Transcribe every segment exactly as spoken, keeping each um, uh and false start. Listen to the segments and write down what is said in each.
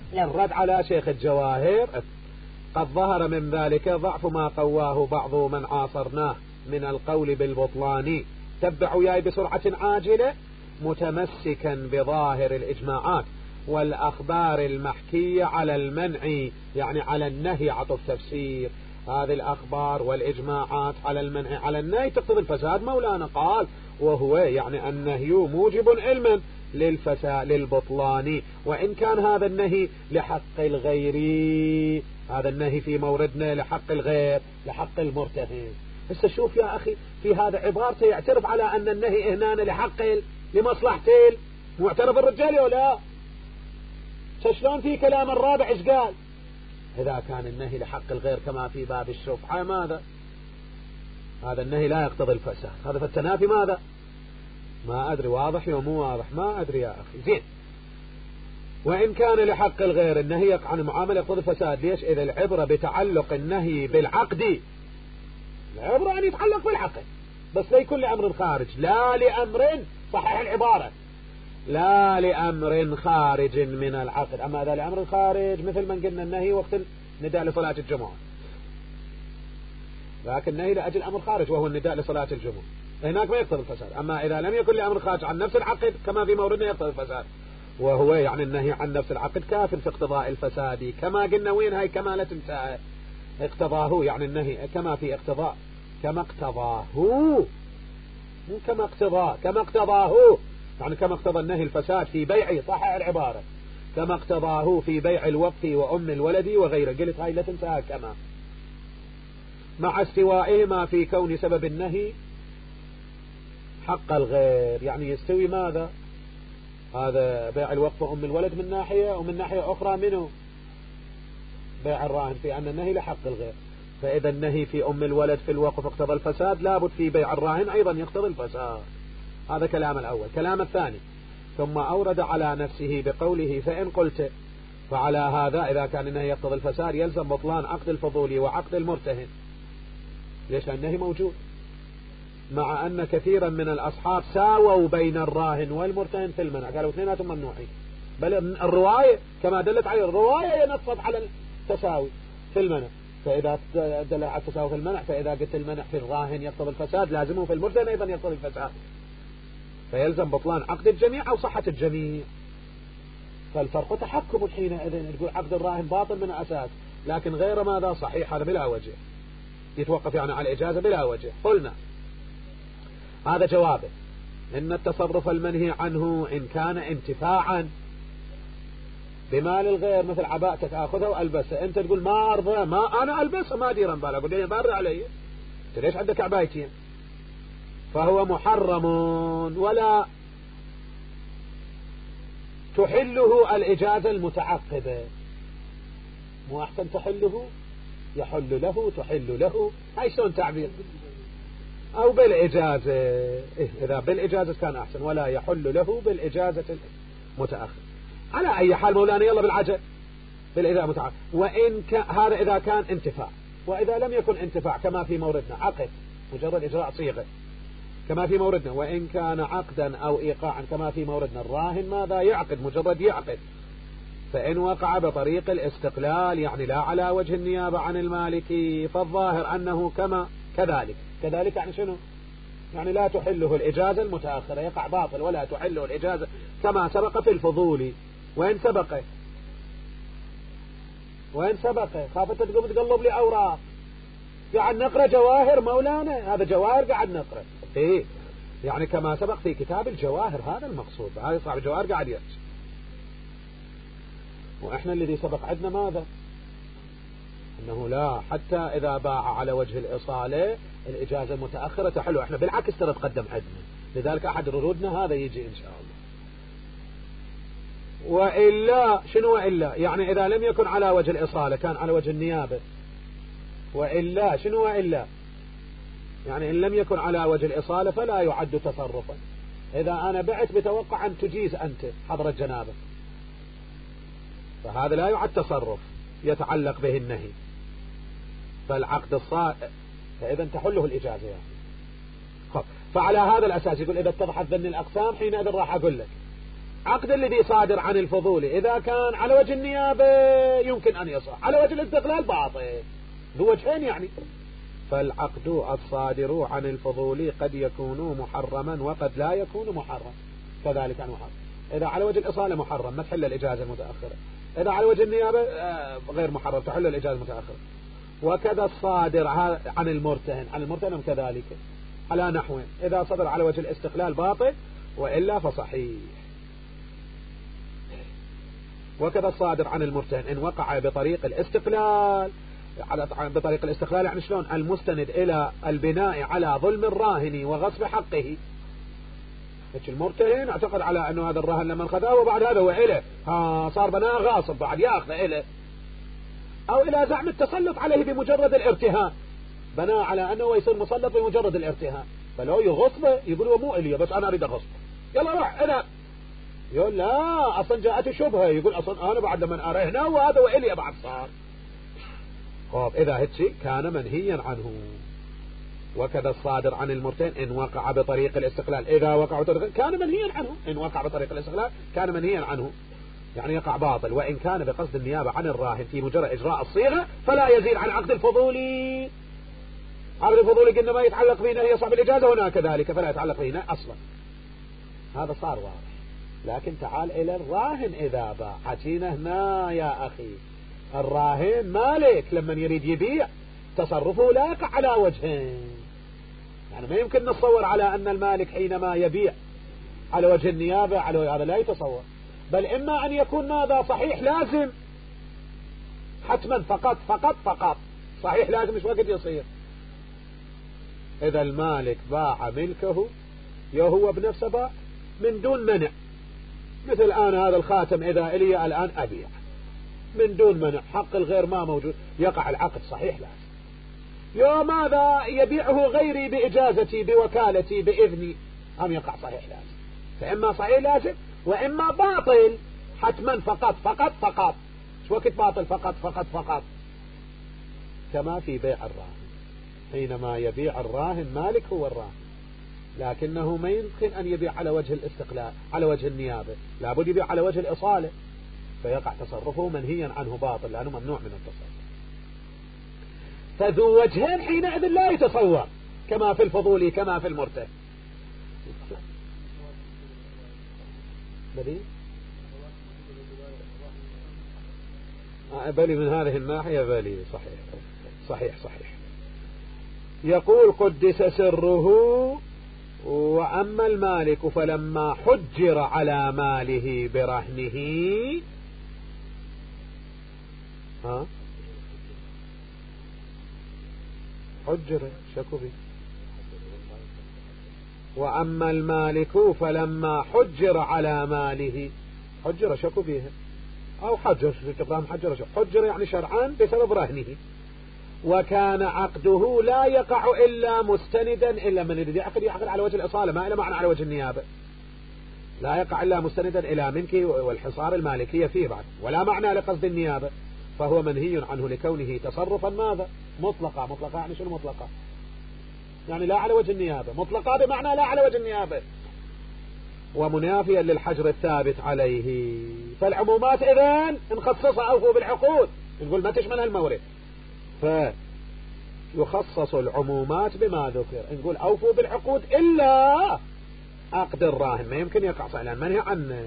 الرد على شيخ الجواهر: قد ظهر من ذلك ضعف ما قواه بعض من عاصرناه من القول بالبطلان. تبع وياي بسرعة عاجلة: متمسكا بظاهر الإجماعات والأخبار المحكية على المنع، يعني على النهي، عطف تفسير. هذه الأخبار والإجماعات على المنع على النهي تقتضي الفساد. مولانا قال: وهو يعني النهي موجب علما للفساد للبطلان، وإن كان هذا النهي لحق الغير. هذا النهي في موردنا لحق الغير، لحق المرتهن. بس شوف يا أخي في هذا عبارته يعترف على أن النهي هنا لحق لمصلحة معترف الرجال ولا شلون في كلام الرابع إيش قال؟ إذا كان النهي لحق الغير كما في باب الشفعة ماذا؟ هذا النهي لا يقتضي الفساد. هذا في التنافي ماذا؟ ما أدري واضح يوم مو واضح، ما أدري يا أخي. زين، وإن كان لحق الغير النهي يقع عن المعاملة يقتضي الفساد. ليش؟ إذا العبرة بتعلق النهي بالعقد، العبرة أن يتعلق بالعقد بس لا يكون لأمر خارج، لا لأمر، صحيح العبارة، لا لأمر خارج من العقد. أما إذا لأمر خارج مثل من قلنا النهي وقت النداء لصلاة الجمعة، لكن النهي لأجل أمر خارج وهو النداء لصلاة الجمعة، هناك ما يقتضي الفساد. أما إذا لم يكن لأمر خارج عن نفس العقد كما في موردنا يقتضي الفساد، وهو يعني النهي عن نفس العقد كافر في اقتضاء الفساد. كما قلنا وين هاي كمالة انتهى اقتضاه، يعني النهي كما في اقتضاء، كما اقتضاه، مو كما اقتضاه، كما اقتضاه يعني كما اقتضى النهي الفساد في بيع، صحيح العبارة، كما اقتضاه في بيع الوقت وأم الولد وغيره. قلت هاي لا تنساها، كما مع استوائهما في كون سبب النهي حق الغير، يعني يستوي ماذا؟ هذا بيع الوقت وأم الولد من ناحية، ومن ناحية أخرى منه بيع الراهن في أن النهي لحق الغير. فإذا النهي في أم الولد في الوقف اقتضى الفساد، لابد في بيع الراهن أيضا يقتضي الفساد. هذا كلام الأول. كلام الثاني: ثم أورد على نفسه بقوله: فإن قلت فعلى هذا إذا كان النهي يقتضي الفساد يلزم بطلان عقد الفضولي وعقد المرتهن. ليش؟ النهي موجود، مع أن كثيرا من الأصحاب ساووا بين الراهن والمرتهن في المنع، قالوا اثنيناتهم ممنوعين. بل الرواية كما دلت عليه الرواية نصت على التساوي في المنع. فإذا دل على التساوي في المنع، فإذا قلت المنع في الراهن يقتضي الفساد لازمه في المرتهن أيضا يقتضي الفساد، فيلزم بطلان عقد الجميع أو صحة الجميع. فالفرق تحكم حينئذ. تقول عقد الراهن باطل من الأساس، لكن غير ماذا صحيح، هذا بلا وجه، يتوقف يعني على الإجازة بلا وجه. قلنا هذا جوابه: إن التصرف المنهي عنه إن كان انتفاعا بمال الغير، مثل عباءة تأخذها وألبسها، أنت تقول ما أرضى، ما أنا ألبسها ما ديرا بالا، أقول لي بارد علي، أنت ليش عندك عبايتين؟ فهو محرم ولا تحله الإجازة المتعقبة. مو أحسن تحله؟ يحل له، تحل له، هاي شلون تعبير؟ أو بالإجازة، إيه إذا بالإجازة كان أحسن، ولا يحل له بالإجازة المتأخر. على أي حال مولانا يلا بالعجل بالإجازة المتأخر. وإن كان هذا إذا كان انتفاع، وإذا لم يكن انتفاع كما في موردنا عقد مجرد إجراء صيغة كما في موردنا، وإن كان عقدا أو إيقاعا كما في موردنا، الراهن ماذا يعقد؟ مجرد يعقد. فإن وقع بطريق الاستقلال يعني لا على وجه النيابة عن المالكي، فالظاهر أنه كما كذلك. كذلك يعني شنو؟ يعني لا تحله الإجازة المتأخرة، يقع باطل. ولا تحله الإجازة كما سبق في الفضولي. وين سبق؟ وين سبق؟ خافت تقوم تقلب لي أوراق، قاعد نقرأ جواهر مولانا، هذا جواهر قاعد نقرأ. إيه يعني كما سبق في كتاب الجواهر، هذا المقصود. هذا صاحب الجواهر قاعد يرجع، وإحنا الذي سبق عندنا ماذا؟ أنه لا، حتى إذا باع على وجه الإصالة الإجازة المتأخرة تحلو. إحنا بالعكس ترى تقدم عندنا، لذلك أحد ردودنا هذا يجي إن شاء الله. وإلا شنو؟ وإلا يعني إذا لم يكن على وجه الإصالة كان على وجه النيابة. وإلا شنو؟ وإلا يعني إن لم يكن على وجه الإصالة فلا يعد تصرفا. إذا أنا بعت بتوقع أن تجيز أنت حضرة جنابك، فهذا لا يعد تصرف يتعلق به النهي، فالعقد الصائغ فإذا تحله الإجازة يعني. فعلى هذا الأساس يقول إذا اتضحت ذن الأقسام حينئذ راح أقول لك عقد الذي صادر عن الفضول إذا كان على وجه النيابة يمكن أن يصح، على وجه الاستقلال باطل، ذو وجهين يعني. فالعقد الصادر عن الفضول قد يكون محرما وقد لا يكون محرم، كذلك عن محرم. إذا على وجه الإصالة محرم ما تحل الإجازة المتأخرة، إذا على وجه النيابة غير محرم تحل الإجازة المتأخرة. وكذا الصادر عن المرتهن، عن المرتهن كذلك على نحو إذا صدر على وجه الاستقلال باطل وإلا فصحيح. وكذا الصادر عن المرتهن إن وقع بطريق الاستقلال، على بطريق الاستقلال يعني شلون؟ المستند إلى البناء على ظلم الراهن وغصب حقه. المرتهن اعتقد على أنه هذا الراهن لما انخذاه وبعد هذا هو إله، ها صار بناء غاصب بعد ياخذه إله، أو إلى زعم التسلط عليه بمجرد الارتهان، بناء على أنه يصير مسلط بمجرد الارتهان، فلو يغصبه يقول هو مو إلي بس أنا أريد أغصبه، يلا روح أنا، يقول لا أصلا جاءت شبهة، يقول أصلا أنا بعد من أرهنا وهذا وإلي بعد صار. طب إذا هيك كان منهيا عنه. وكذا الصادر عن المرتهن إن وقع بطريق الاستقلال، إذا وقع بطريق كان منهيا عنه، إن وقع بطريق الاستقلال كان منهيا عنه، يعني يقع باطل. وإن كان بقصد النيابة عن الراهن في مجرد إجراء الصيغة فلا يزيد عن عقد الفضولي. عقد الفضولي قلنا ما يتعلق به نهي صاحب الإجازة، هنا كذلك فلا يتعلق به أصلا. هذا صار واضح. لكن تعال إلى الراهن إذا باع، حكينا هنا يا أخي الراهن مالك لما يريد يبيع تصرفه لا يقع على وجهين، يعني ما يمكن نتصور على أن المالك حينما يبيع على وجه النيابة على هذا لا يتصور، بل إما أن يكون ماذا صحيح لازم حتما فقط فقط فقط صحيح لازم مش وقت يصير. إذا المالك باع ملكه يهو بنفسه باع من دون منع، مثل الآن هذا الخاتم إذا إلي الآن أبيع من دون منع، حق الغير ما موجود، يقع العقد صحيح لازم. يوم ماذا يبيعه غيري بإجازتي بوكالتي بإذني هم يقع صحيح لازم، فإما صحيح لازم وإما باطل حتما فقط فقط فقط. شو وقت باطل فقط فقط فقط؟ كما في بيع الراهن، حينما يبيع الراهن مالك هو الراهن، لكنه ما يمكن أن يبيع على وجه الاستقلال على وجه النيابة، لابد يبيع على وجه الإصالة، فيقع تصرفه منهيا عنه باطل لأنه ممنوع من التصرف. فذو وجهين حينئذ لا يتصور كما في الفضولي كما في المرتهن. بلي بلي من هذه الناحية بلي صحيح صحيح صحيح. يقول قدس سره: وأما المالك فلما حجر على ماله برهنه، ها حجر شكوبي. وأما المالك فلما حجر على ماله، حجر شكوبيه أو حجر تقام حجر حجر يعني شرعان بسبب رهنه، وكان عقده لا يقع إلا مستندا، إلا من يريد يعقد يعقد على وجه الإصالة، ما إلا معنى على وجه النيابة، لا يقع إلا مستندا إلى ملك والحصار المالكية فيه بعد، ولا معنى لقصد النيابة، فهو منهي عنه لكونه تصرفا ماذا مطلقا. مطلقا يعني شنو مطلقا؟ يعني لا على وجه النيابة، مطلقا بمعنى لا على وجه النيابة، ومنافيا للحجر الثابت عليه. فالعمومات إذن نخصصها أوفوا بالعقود، نقول ما تشمل هالمورد، فيخصص العمومات بما ذكر، نقول أوفوا بالعقود إلا عقد الراهن ما يمكن يقع صحيح منهي عنه.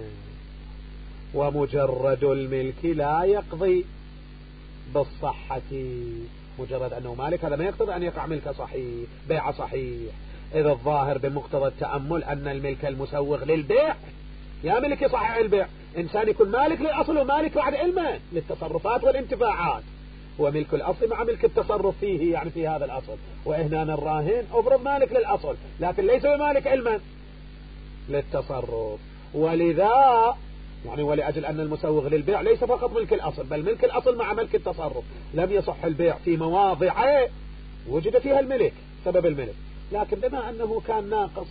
ومجرد الملك لا يقضي بالصحة، مجرد أنه مالك هذا ما يقتضي أن يقع ملك صحيح بيع صحيح، إذا الظاهر بمقتضى التأمل أن الملك المسوغ للبيع يا ملك صحيح البيع، إنسان يكون مالك للأصل ومالك بعد علمه للتصرفات والانتفاعات، وملك الأصل مع ملك التصرف فيه يعني في هذا الأصل. وإهنا الراهن أفرض مالك للأصل لكن ليس بمالك علما للتصرف، ولذا يعني ولأجل أن المسوغ للبيع ليس فقط ملك الأصل بل ملك الأصل مع ملك التصرف، لم يصح البيع في مواضع وجد فيها الملك سبب الملك، لكن بما أنه كان ناقص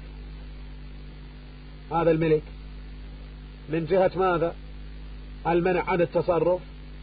هذا الملك من جهة ماذا المنع عن التصرف،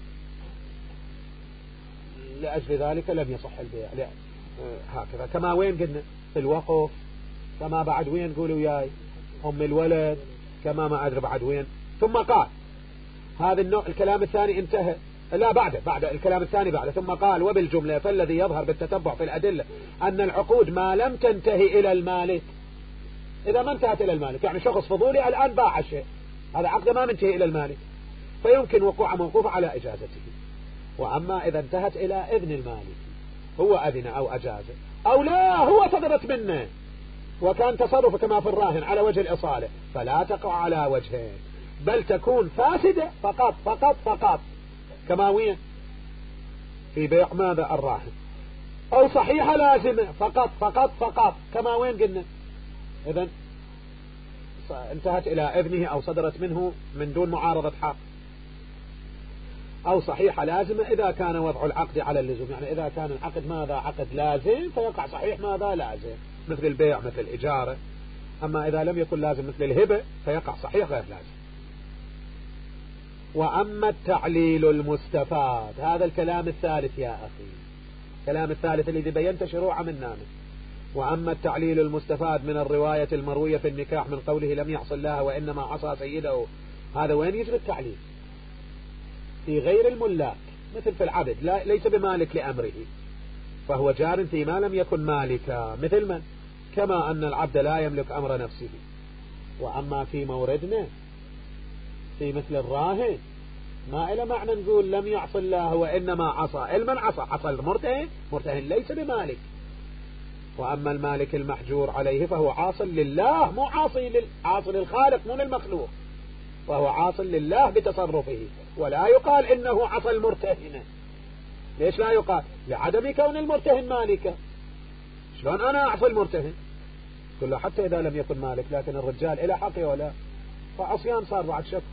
لأجل ذلك لم يصح البيع. هكذا كما وين قلنا في الوقف، كما بعد وين قولوا وياي أم الولد، كما ما أدري بعد وين. ثم قال هذا النوع الكلام الثاني انتهى، لا بعد بعد الكلام الثاني بعد. ثم قال وبالجملة فالذي يظهر بالتتبع في الأدلة أن العقود ما لم تنتهي إلى المالك، إذا ما انتهت إلى المالك يعني شخص فضولي الآن باع الشيء، هذا عقد ما منتهي إلى المالك، فيمكن وقوع موقوف على إجازته. وأما إذا انتهت إلى إذن المالك، هو أذن أو أجازه أو لا هو صدرت منه وكان تصرف كما في الراهن على وجه الإصالة، فلا تقع على وجهين، بل تكون فاسدة فقط فقط فقط، كما وين في بيع ماذا الراهن، أو صحيحة لازمة فقط فقط فقط، كما وين قلنا إذن انتهت إلى إذنه أو صدرت منه من دون معارضة حق، أو صحيحة لازمة إذا كان وضع العقد على اللزوم، يعني إذا كان العقد ماذا عقد لازم فيقع صحيح ماذا لازم مثل البيع مثل الإجارة. أما إذا لم يكن لازم مثل الهبة فيقع صحيح غير لازم. وأما التعليل المستفاد، هذا الكلام الثالث يا أخي، الكلام الثالث الذي بينت شروع من نامه. وأما التعليل المستفاد من الرواية المروية في النكاح من قوله لم يحصل لها وإنما عصى سيده، هذا وين يجري التعليل؟ في غير الملاك مثل في العبد، لا ليس بمالك لأمره فهو جار فيما لم يكن مالكا، مثل من؟ كما أن العبد لا يملك أمر نفسه. وأما في موردنا في مثل الراهن ما إلى معنى نقول لم يعص الله وإنما عصى، المن عصى عصى المرتهن، مرتهن ليس بمالك. وأما المالك المحجور عليه فهو عاص لله، مو عاصي لل... عاصي للخالق مو للمخلوق، فهو عاص لله بتصرفه، ولا يقال إنه عصى المرتهن. ليش لا يقال؟ لعدم كون المرتهن مالكا. شلون أنا أعصي المرتهن؟ كله حتى إذا لم يكن مالك، لكن الرجال إلى حقه ولا، فعصيان صار بعد شك.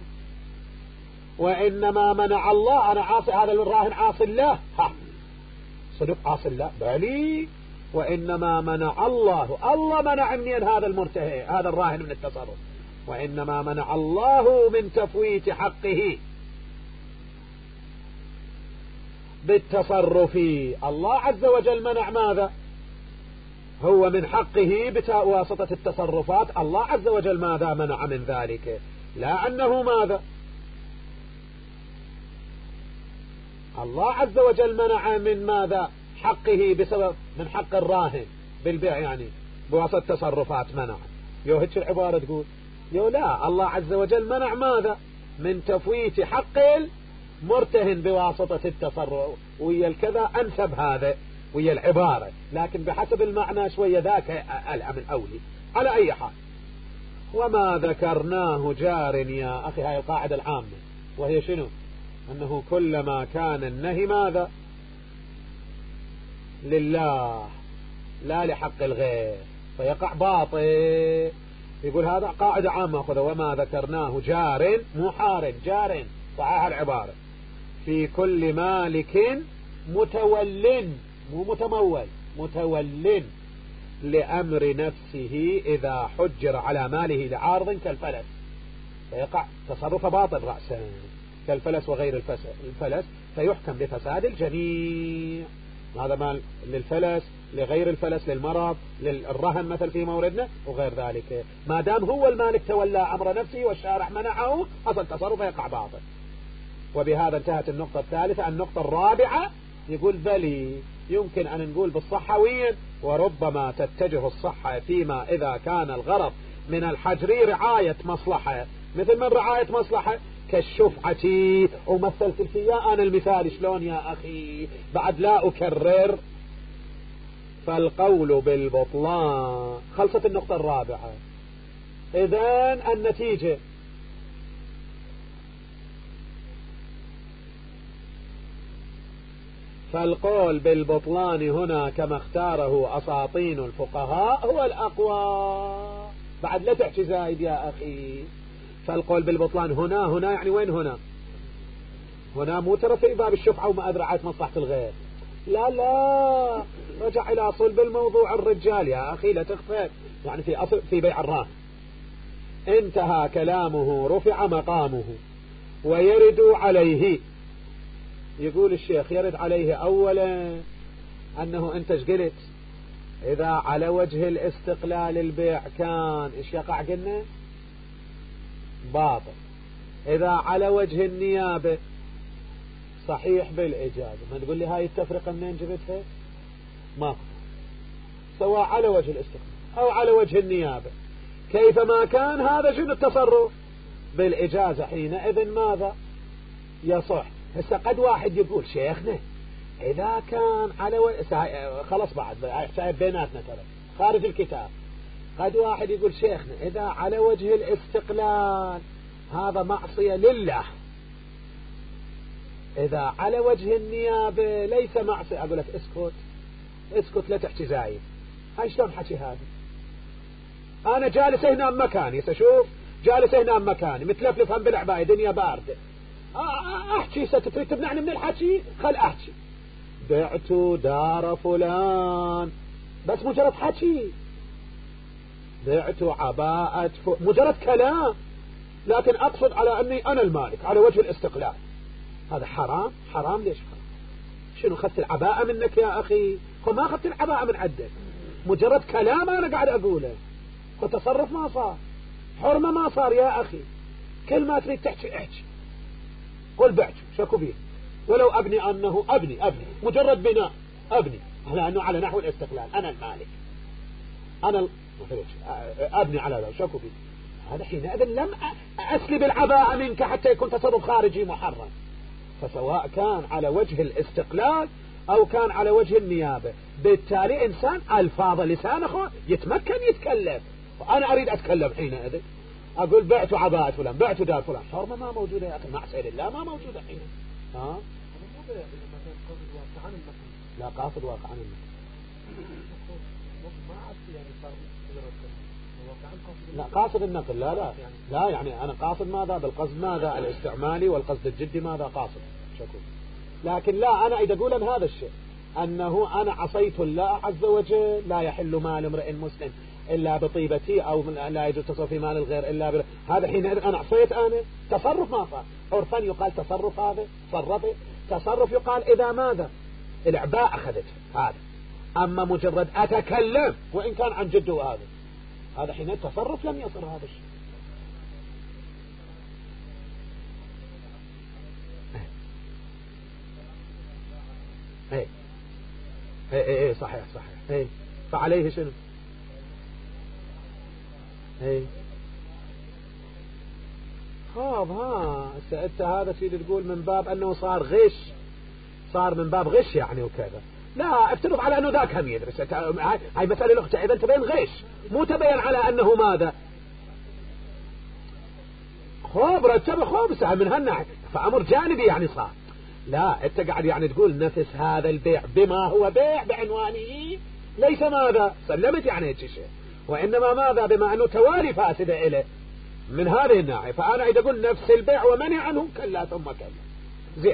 وإنما منع الله، أنا عاصي هذا الراهن عاصي الله، ها صدق عاصي الله بالي. وإنما منع الله، الله منع مني هذا المرتهن هذا الراهن من التصرف. وإنما منع الله من تفويت حقه بالتصرف، الله عز وجل منع ماذا؟ هو من حقه بواسطة التصرفات، الله عز وجل ماذا منع من ذلك؟ لا أنه ماذا؟ الله عز وجل منع من ماذا؟ حقه بسبب من حق الراهن بالبيع، يعني بواسطة تصرفات منع. يو هيك العبارة تقول يو لا، الله عز وجل منع ماذا؟ من تفويت حق المرتهن بواسطة التصرف، ويا الكذا أنسب هذا ويا العبارة، لكن بحسب المعنى شوية ذاك ألعى من أولي. على أي حال، وما ذكرناه جار يا أخي، هاي القاعدة العامة، وهي شنو؟ أنه كلما كان النهي ماذا؟ لله لا لحق الغير فيقع باطل. يقول هذا قاعدة عامة خذ، وما ذكرناه جار مو حار جار، صحيح العبارة، في كل مالك متول مو متمول، متول لأمر نفسه إذا حجر على ماله لعارض كالفلس، فيقع تصرف باطل رأسا كالفلس وغير الفلس، فيحكم بفساد الجميع. هذا مال للفلس لغير الفلس للمرض للرهن مثل في موردنا وغير ذلك، ما دام هو المالك تولى أمر نفسه والشارع منعه أصل تصرفه يقع باطل. وبهذا انتهت النقطة الثالثة. النقطة الرابعة يقول بلي يمكن أن نقول بالصحة وين، وربما تتجه الصحة فيما إذا كان الغرض من الحجر رعاية مصلحة، مثل من رعاية مصلحة كالشفعة، ومثلت فيها أنا المثال شلون يا أخي بعد لا أكرر. فالقول بالبطلان، خلصت النقطة الرابعة. إذن النتيجة فالقول بالبطلان هنا كما اختاره أساطين الفقهاء هو الأقوى. بعد لا تحكي زايد يا أخي. فالقول بالبطلان هنا هنا يعني وين هنا؟ هنا مو ترى في باب الشفعة وما أدرعت مصلحة الغير، لا لا، رجع إلى صلب الموضوع الرجال يا أخي لا تخفى، يعني في أصل في بيع الراهن انتهى كلامه رفع مقامه ويرد عليه. يقول الشيخ يرد عليه أولا أنه أنت قلت إذا على وجه الاستقلال البيع كان إيش يقع؟ قلنا باطل. إذا على وجه النيابة صحيح بالإجازة. ما تقول لي هاي التفرقة منين جبتها؟ ما سواء على وجه الاستقلال أو على وجه النيابة كيفما كان هذا شنو التصرف بالإجازة حينئذ ماذا يصح. هسه قد واحد يقول شيخنا إذا كان على و... خلص بعد شايف بيناتنا ترى خارج الكتاب. قد واحد يقول شيخنا إذا على وجه الاستقلال هذا معصية لله، إذا على وجه النيابة ليس معصية. أقول لك اسكت اسكت لا تحكي زايد. هاي شلون حكي هذا؟ أنا جالس هنا بمكاني سأشوف جالس هنا بمكاني متلفلف هم بالعباية دنيا باردة أحكي ستريد تمنعني من الحكي خل أحكي بعت دار فلان بس مجرد حكي بعت عباءة ف... مجرد كلام لكن أقصد على أني أنا المالك على وجه الاستقلال. هذا حرام. حرام ليش حرام؟ شنو أخذت العباءة منك يا أخي؟ هو ما أخذت العباءة من عندك مجرد كلام أنا قاعد أقوله وتصرف ما صار حرمة ما صار يا أخي. كل ما تريد تحكي احكي قل بعت شكو بيه ولو أبني أنه أبني أبني مجرد بناء أبني على أنه على نحو الاستقلال أنا المالك أنا ال... أبني على ذلك شكو بيه. هذا حينئذ لم أسلب العباءة منك حتى يكون تصرف خارجي محرم. فسواء كان على وجه الاستقلال أو كان على وجه النيابة بالتالي إنسان ألفاظ لسانه يتمكن يتكلم. وأنا أريد أتكلم حينئذ أقول بعت عباءة فلان بعت دار فلان حرمة ما موجودة يا أخي معصية لله ما موجودة حين. ها لا قاصد واقع عن المكان لا قاصد النقل لا لا لا يعني أنا قاصد ماذا بالقصد ماذا الاستعمالي والقصد الجدي ماذا قاصد شكو. لكن لا أنا إذا أقول هذا الشيء أنه أنا عصيت الله عز وجل لا يحل مال امرئ مسلم إلا بطيبتي أو لا يجوز تصرف في مال الغير إلا ب... هذا حين أنا عصيت أنا تصرف ما صار. عرفا يقال تصرف هذا تصرف تصرف يقال إذا ماذا العباء أخذته هذا. أما مجرد أتكلم وإن كان عن جده هذا هذا حين التصرف لم يصر هذا الشيء. ايه ايه ايه صحيح صحيح ايه فعليه شنو ايه خاب ها انت هذا سيدي تقول من باب انه صار غش صار من باب غش يعني وكذا. لا افترض على انه ذاك هم يدرس هاي مسألة الاختة اذا تبين غش مو تبين على انه ماذا خوب رتب خوب سهل من هالناحية فأمر جانبي يعني صار. لا انت قاعد يعني تقول نفس هذا البيع بما هو بيع بعنوانه ليس ماذا سلمت يعني هيك شيء وإنما ماذا بما أنه توالي فاسدة إليه من هذه الناحية. فأنا إذا أقول نفس البيع ومنع عنه كلا ثم كلا زين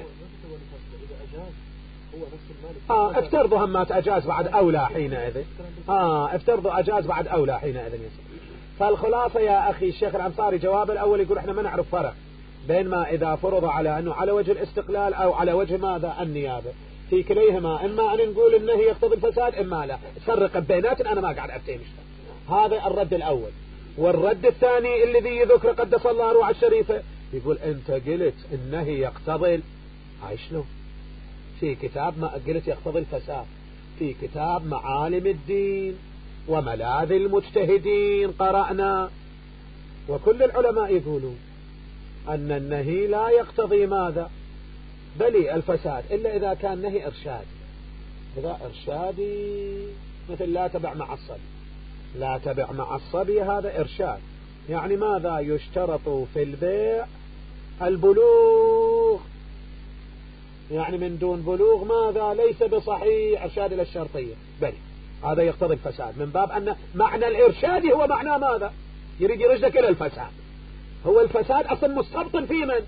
آه افترضوا همات أجاز بعد أولى حينئذ آه افترضوا أجاز بعد أولى حينئذ يصير. فالخلاصة يا أخي الشيخ الأنصاري جواب الأول يقول إحنا ما نعرف فرق بين ما إذا فرض على أنه على وجه الاستقلال أو على وجه ماذا النيابة في كليهما إما أن نقول إنه يقتضي الفساد إما لا فرق بينات أنا ما قاعد أفتي مشتغل. هذا الرد الأول. والرد الثاني الذي يذكر قدس الله روح الشريفة يقول أنت قلت إنه يقتضي هاي شلون في كتاب ما قلت يقتضي الفساد في كتاب معالم الدين وملاذ المجتهدين قرأنا وكل العلماء يقولون أن النهي لا يقتضي ماذا بل الفساد إلا إذا كان نهي إرشادي. إذا إرشادي مثل لا تبع مع الصبي لا تبع مع الصبي هذا إرشاد يعني ماذا يشترط في البيع البلوغ يعني من دون بلوغ ماذا ليس بصحيح إرشاد إلى الشرطية بل هذا يقتضي الفساد من باب أن معنى الإرشادي هو معنى ماذا يريد يرشدك إلى الفساد. هو الفساد أصلا مستبطن في من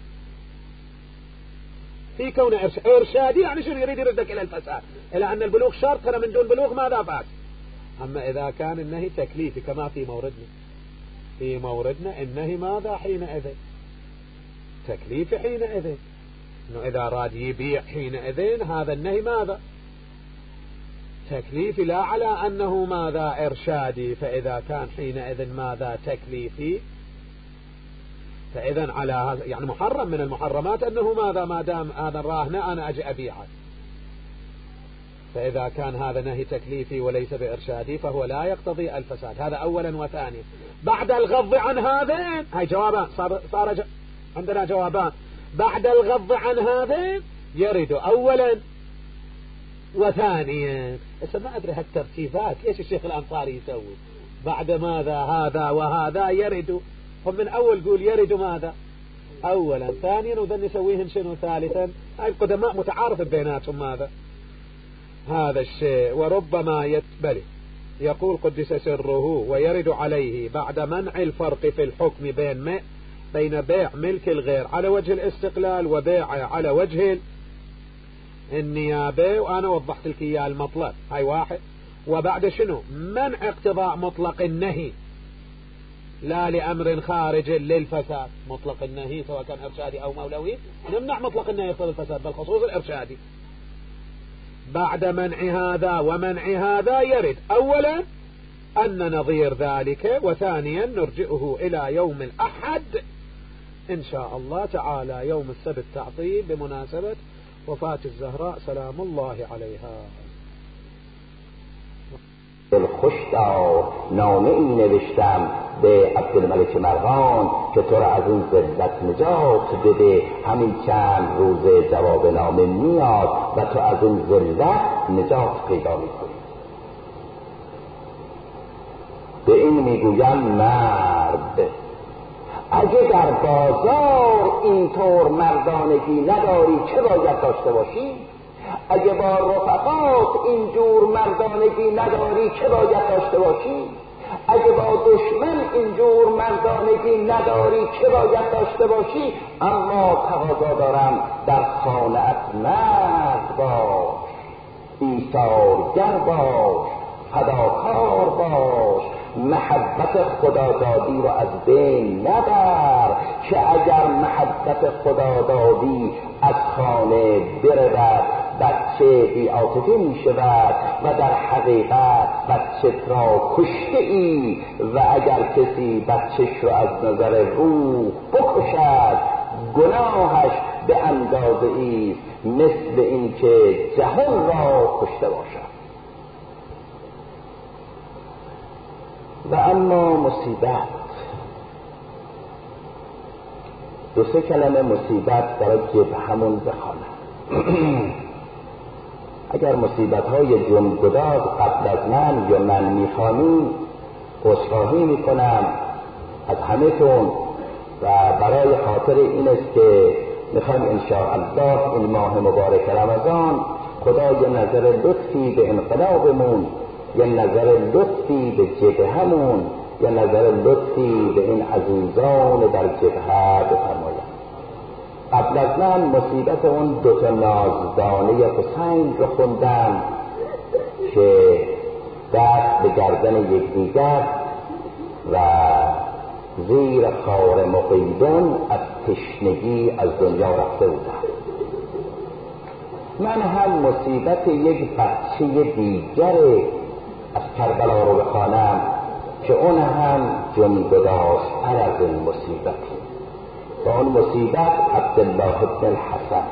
في كون إرشادي يعني شنو يريد يردك إلى الفساد إلى أن البلوغ شرط ترى من دون بلوغ ماذا فات. أما إذا كان النهي تكليفي كما في موردنا في موردنا النهي ماذا حينئذ تكليفي حينئذ إنه إذا راد يبيع حينئذ هذا النهي ماذا تكليفي لا على أنه ماذا إرشادي. فإذا كان حينئذ ماذا تكليفي فإذا على هذا يعني محرم من المحرمات أنه ماذا ما دام هذا الراهن أنا أجي أبيعه. فإذا كان هذا نهي تكليفي وليس بإرشادي فهو لا يقتضي الفساد. هذا أولا. وثانيا بعد الغض عن هذين، هاي جوابان، صار, صار ج... عندنا جوابان. بعد الغض عن هذين يرد أولا وثانيا. بس ما أدري هالترتيبات إيش الشيخ الأنصاري يسوي؟ بعد ماذا هذا وهذا يرد، هم من أول قول يرد ماذا أولا ثانيا وذن يسويهن شنو ثالثا. هاي القدماء متعارف بيناتهم ماذا هذا الشيء. وربما يتبلي يقول قدس سره ويرد عليه بعد منع الفرق في الحكم بين ما بين بيع ملك الغير على وجه الاستقلال وبيعه على وجه النيابة. وأنا وضحت لك إياه المطلق، هاي واحد. وبعد شنو منع اقتضاء مطلق النهي لا لأمر خارج للفساد. مطلق النهي سواء كان إرشادي أو مولوي نمنع مطلق النهي يقتضي الفساد بالخصوص الإرشادي. بعد منع هذا ومنع هذا يرد أولا أن نظير ذلك، وثانيا نرجئه إلى يوم الأحد إن شاء الله تعالى، يوم السبت تعطيل بمناسبة وفاة الزهراء سلام الله عليها. خوشدار نامه ای نوشتم به عبدالملک مرغان که تو را از این ذلت نجات بده، همین چند روز جواب نامه میاد و تو از این ذلت نجات پیدا میکنی. به این میگویم مرد اگه در بازار اینطور مردانگی نداری چه باید داشته باشی؟ اگه با رفقات اینجور مردانگی نداری چه باید داشته باشی؟ اگه با دشمن اینجور مردانگی نداری چه باید داشته باشی؟ اما تقاضا دارم در خانه‌ات مرد باش، ایثارگر باش، فداکار باش، محبت خدادادی رو از بین نبر که اگر محبت خدادادی از خانه برود بچه بی عاطفه می شود و در حقیقت بچه را کشته ای و اگر کسی بچهش را از نظر روح بکشد گناهش به اندازه ای مثل این که جهان را کشته باشد. و اما مصیبت، دو سه کلمه مصیبت برای جبهمون بخوانم. اگر مصیبت های جنگداز قبل از من یا من میخوانیم عذرخواهی میکنم از همه تون و برای خاطر این است که میخوایم انشاءالله این ماه مبارک رمضان خدا یه نظر لطفی به انقلابمون، یه نظر لطفی به جبهمون، یه نظر لطفی به این عزیزان در جبهه بفرماید. قبل از من مصیبت اون دوتا نازدانه حسین رو خوندم که دست به گردن یکدیگر و زیر خار مقیدون از تشنگی از دنیا رفته بودم. من هم مصیبت یک بچه دیگر از کربلا رو بخوانم که اون هم جنگدازتر از این مصیبتی. و اون مصیبت عبدالله ابن الحسن.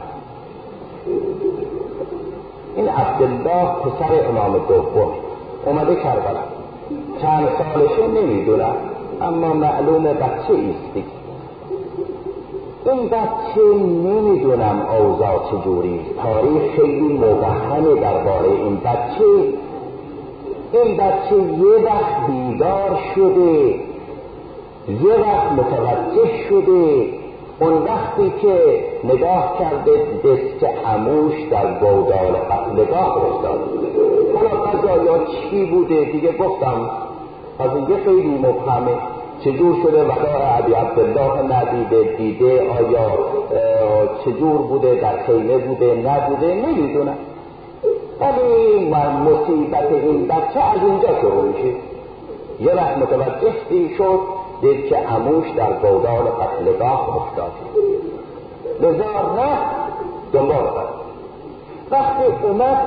این عبدالله پسر امام دوم اومده کربلا، چند سالشه نمیدونم اما معلوم بچه ایستی. این بچه نمیدونم اوضاع چجوری، تاریخ خیلی مبهمه درباره این بچه. این بچه یه وقت بیدار شده، یه وقت متوجه شده، اون وقتی که نگاه کرده دست که عموش در گودال قتلگاه افتاد. حالا قضایا چی بوده دیگه گفتم قضیه خیلی مبهمه. چجور شده وداع ابی عبدالله ندیده، دیده، آیا چجور بوده، در خیمه بوده نبوده نمیدونم. ولی مصیبت این بچه از اینجا شروع میشه. یه وقت متوجه شد دید که عموش در گودال قتلگاه افتاد، لذا رفت دنبال کرد. وقتی اومد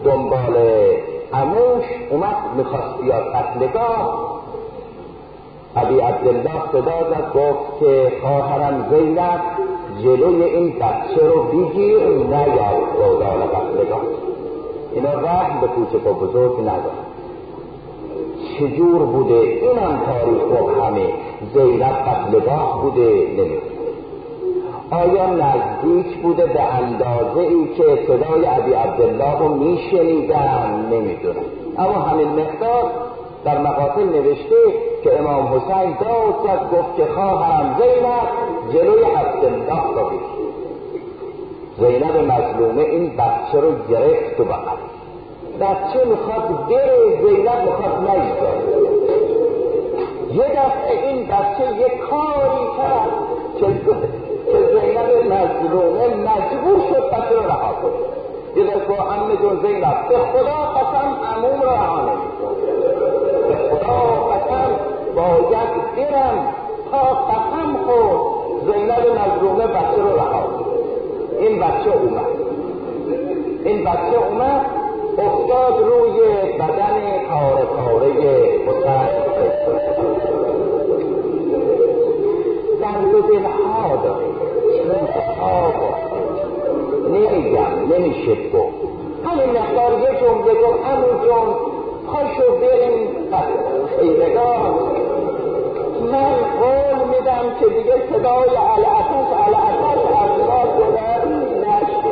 دنبال عموش، اومد میخواست بیاد قتلگاه، ابی عبدالله صدا زد گفت که خواهرم زینب جلوی این بچه رو بگیر نیاد روزان قتلگاه. اینا رحم به کوچک و بزرگ ندارن. چجور بوده اینم تاریخ مبهمه. زینب قتلگاه بوده نمیده. آیا نزدیک بوده به اندازه ای که صدای ابی عبدالله رو میشنیدن نمیدونم، اما همین مقدار در مقاتل نوشته که امام حسین داد زد گفت که خواهرم زینب جلوی عبدالله رو بگیر. زینب مظلومه این بچه رو گرفت تو بقید. بچه میخواد بره، زینب میخواد نیزد. یه دفعه این بچه یک کاری کرد که که زینب مظلومه مجبور شد بچه رو رها کنه. یه دفعه عمه جون زینب به خدا قسم عموم رو رها نمی‌کنه، به خدا قسم باید برم تا قسم خورد زینب مظلومه بچه رو رها کنه. این بچه اومد این بچه اومد افتاد روی بدن کار کاره حسین. درد و دلها داره، دلها نمیگم نمیشه گفت. همین مقدار یه جمله گفت همون جمله پاشو بریم خیمگاه. من قول میدم که دیگه صدای العطش العطش از ما گذاری نشه.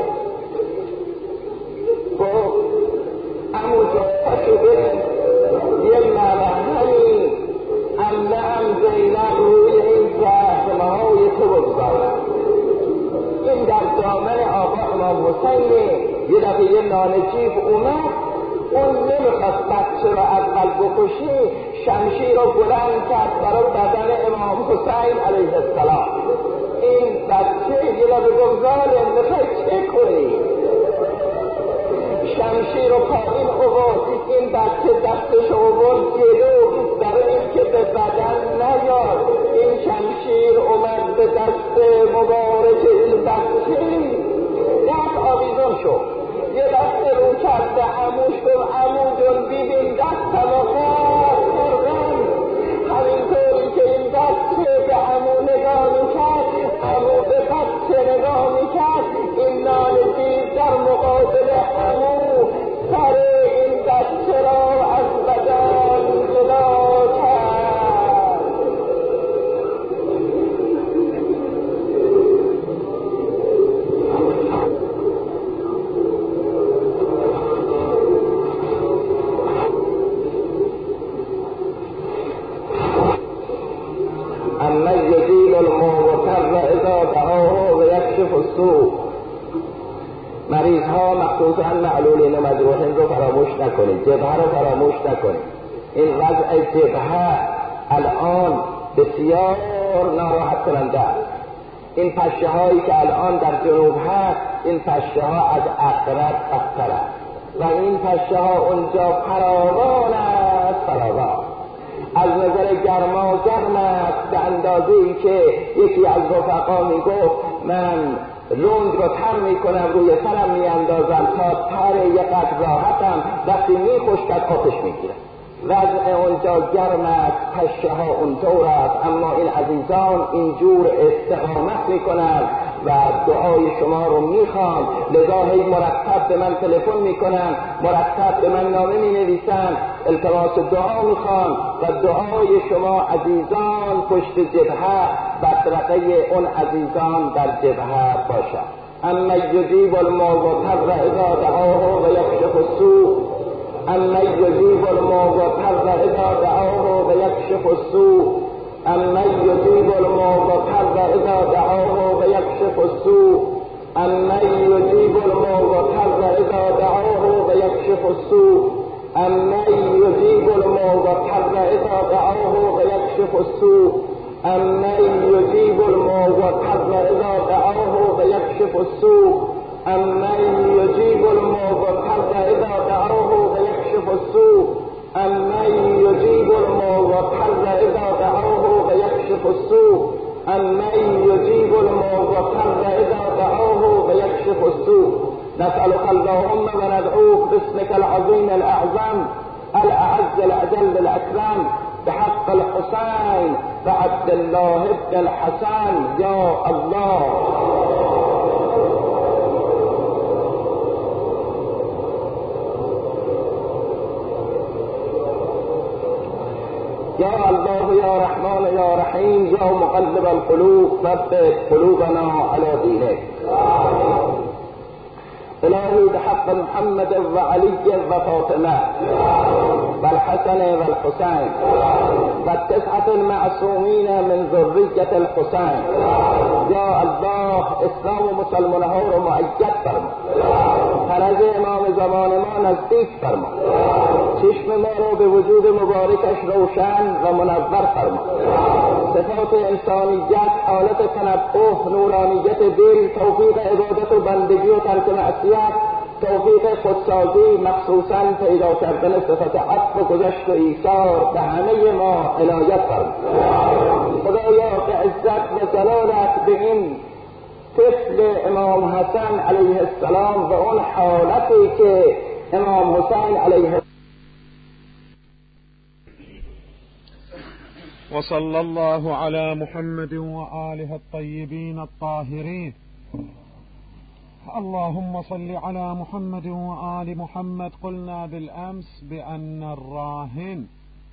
گفت همون جمله پاشو بریم یه مرهمی عمه هم زینب روی این زخمه های تو بگذارم. این در دامن آقا امام حسینه. یه دفعه یه نانجیب اومد، اون نمیخواست بچه رو اول بکشه، شمشیر رو بلند کرد برای بدن امام حسین علیه السلام. این بچه یه لبه گفت ظالم میخوای چه کنی؟ شمشیر رو پایین آورد. این بچه دستش آورد جلو برای اینکه به بدن نیاد. این شمشیر اومد به دست مبارک این بچه، دست آویزون شد. یه دست رو کرد به عموش گفت عمو جون ببین دستم رو خواهد کردم. همینطوری که این بچه به عمو نگاه میکرد، عمو به بچه نگاه میکرد، این نانجیب در مقابل عمو سر این بچه را از بدن جدا کرد. اما یجیب الموتر اذا دعاه و یکشف السوء. مریض ها مخصوصا معلولین و مجروحین رو فراموش نکنید، جبهه رو فراموش نکنید. این وضع جبهه الان بسیار ناراحت کننده است. این پشه هایی که الان در جنوب هست، این پشه ها از عقرب بدتر است و این پشه ها اونجا فراوان است فراوان. از نظر گرما گرم است به اندازه ای که یکی از رفقا میگفت من لنگ رو تر میکنم روی سرم میاندازم تا تر یک قدر راحتم، وقتی میخشکد آتش میگیرم. وضع اونجا گرم است، پشه ها اونطور است، اما این عزیزان اینجور استقامت میکنند و دعای شما رو میخوام. لذا هی مرتب به من تلفن میکنن، مرتب به من نامه مینویسن، التماس دعا میخوام و دعای شما عزیزان پشت جبهه بدرقه اون عزیزان در جبهه باشد. اما یجیب الموتر اذا دعاه و یکشف السوء. اما یجیب الموتر اذا دعاه و یکشف السوء. اما یجیب الموتر اذا دعاه و یکشف السوء. اما یجیب الموتر اذا دعاه و یکشف السوء. اما یجیب الموتر اذا دعاه و یکشف السوء. اما یجیب الموتر اذا دعاه و یکشف السوء. اما یجیب الموتر اذا دعاه و یکشف السوء. اما یجیب الموتر اذا دعاه و یکشف السوء. اما یجیب الموتر اذا دعاه و یکشف السوء. نسألك اللهم وندعوك باسمك العظيم الأعظم الأعز الأجل الأكرم بحق الحسين وعبد الله بن الحسن يا الله. يا الله يا رحمن يا رحيم يا مقلب القلوب ثبت قلوبنا على دينك. إلهي بحق محمد وعلي وفاطمة والحسن والحسين والتسعة المعصومين من ذرية الحسين يا الله اسلام و مسلمان ها رو مؤید فرما، فرج امام زمان ما نزدیک فرما، چشم ما رو به وجود مبارکش روشن و منور فرما، صفات انسانیت، حالت تنبه، نورانیت دل، توفیق عبادت و بندگی و ترک معصیت، توفیق خودسازی، مخصوصا پیدا کردن صفت عفو و گذشت و ایثار به همه ما عنایت فرما. خدایا به عزت و جلالت به این طفل امام حسن علیه السلام و اون حالتی که امام حسین علیه السلام وصلى الله على محمد وآله الطيبين الطاهرين. اللهم صل على محمد وآل محمد. قلنا بالأمس بأن الراهن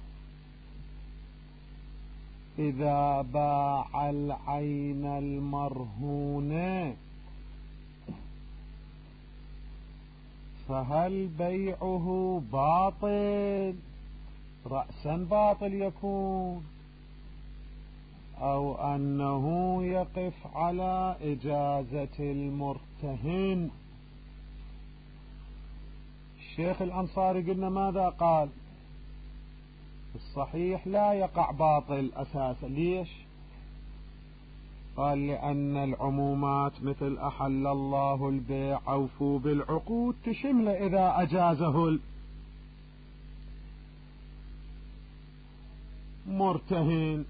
إذا باع العين المرهونة فهل بيعه باطل رأسا باطل يكون، أو أنه يقف على إجازة المرتهن؟ الشيخ الأنصاري قلنا ماذا قال؟ الصحيح لا يقع باطل أساسا. ليش؟ قال لأن العمومات مثل أحل الله البيع أوفوا بالعقود تشمل إذا أجازه المرتهن،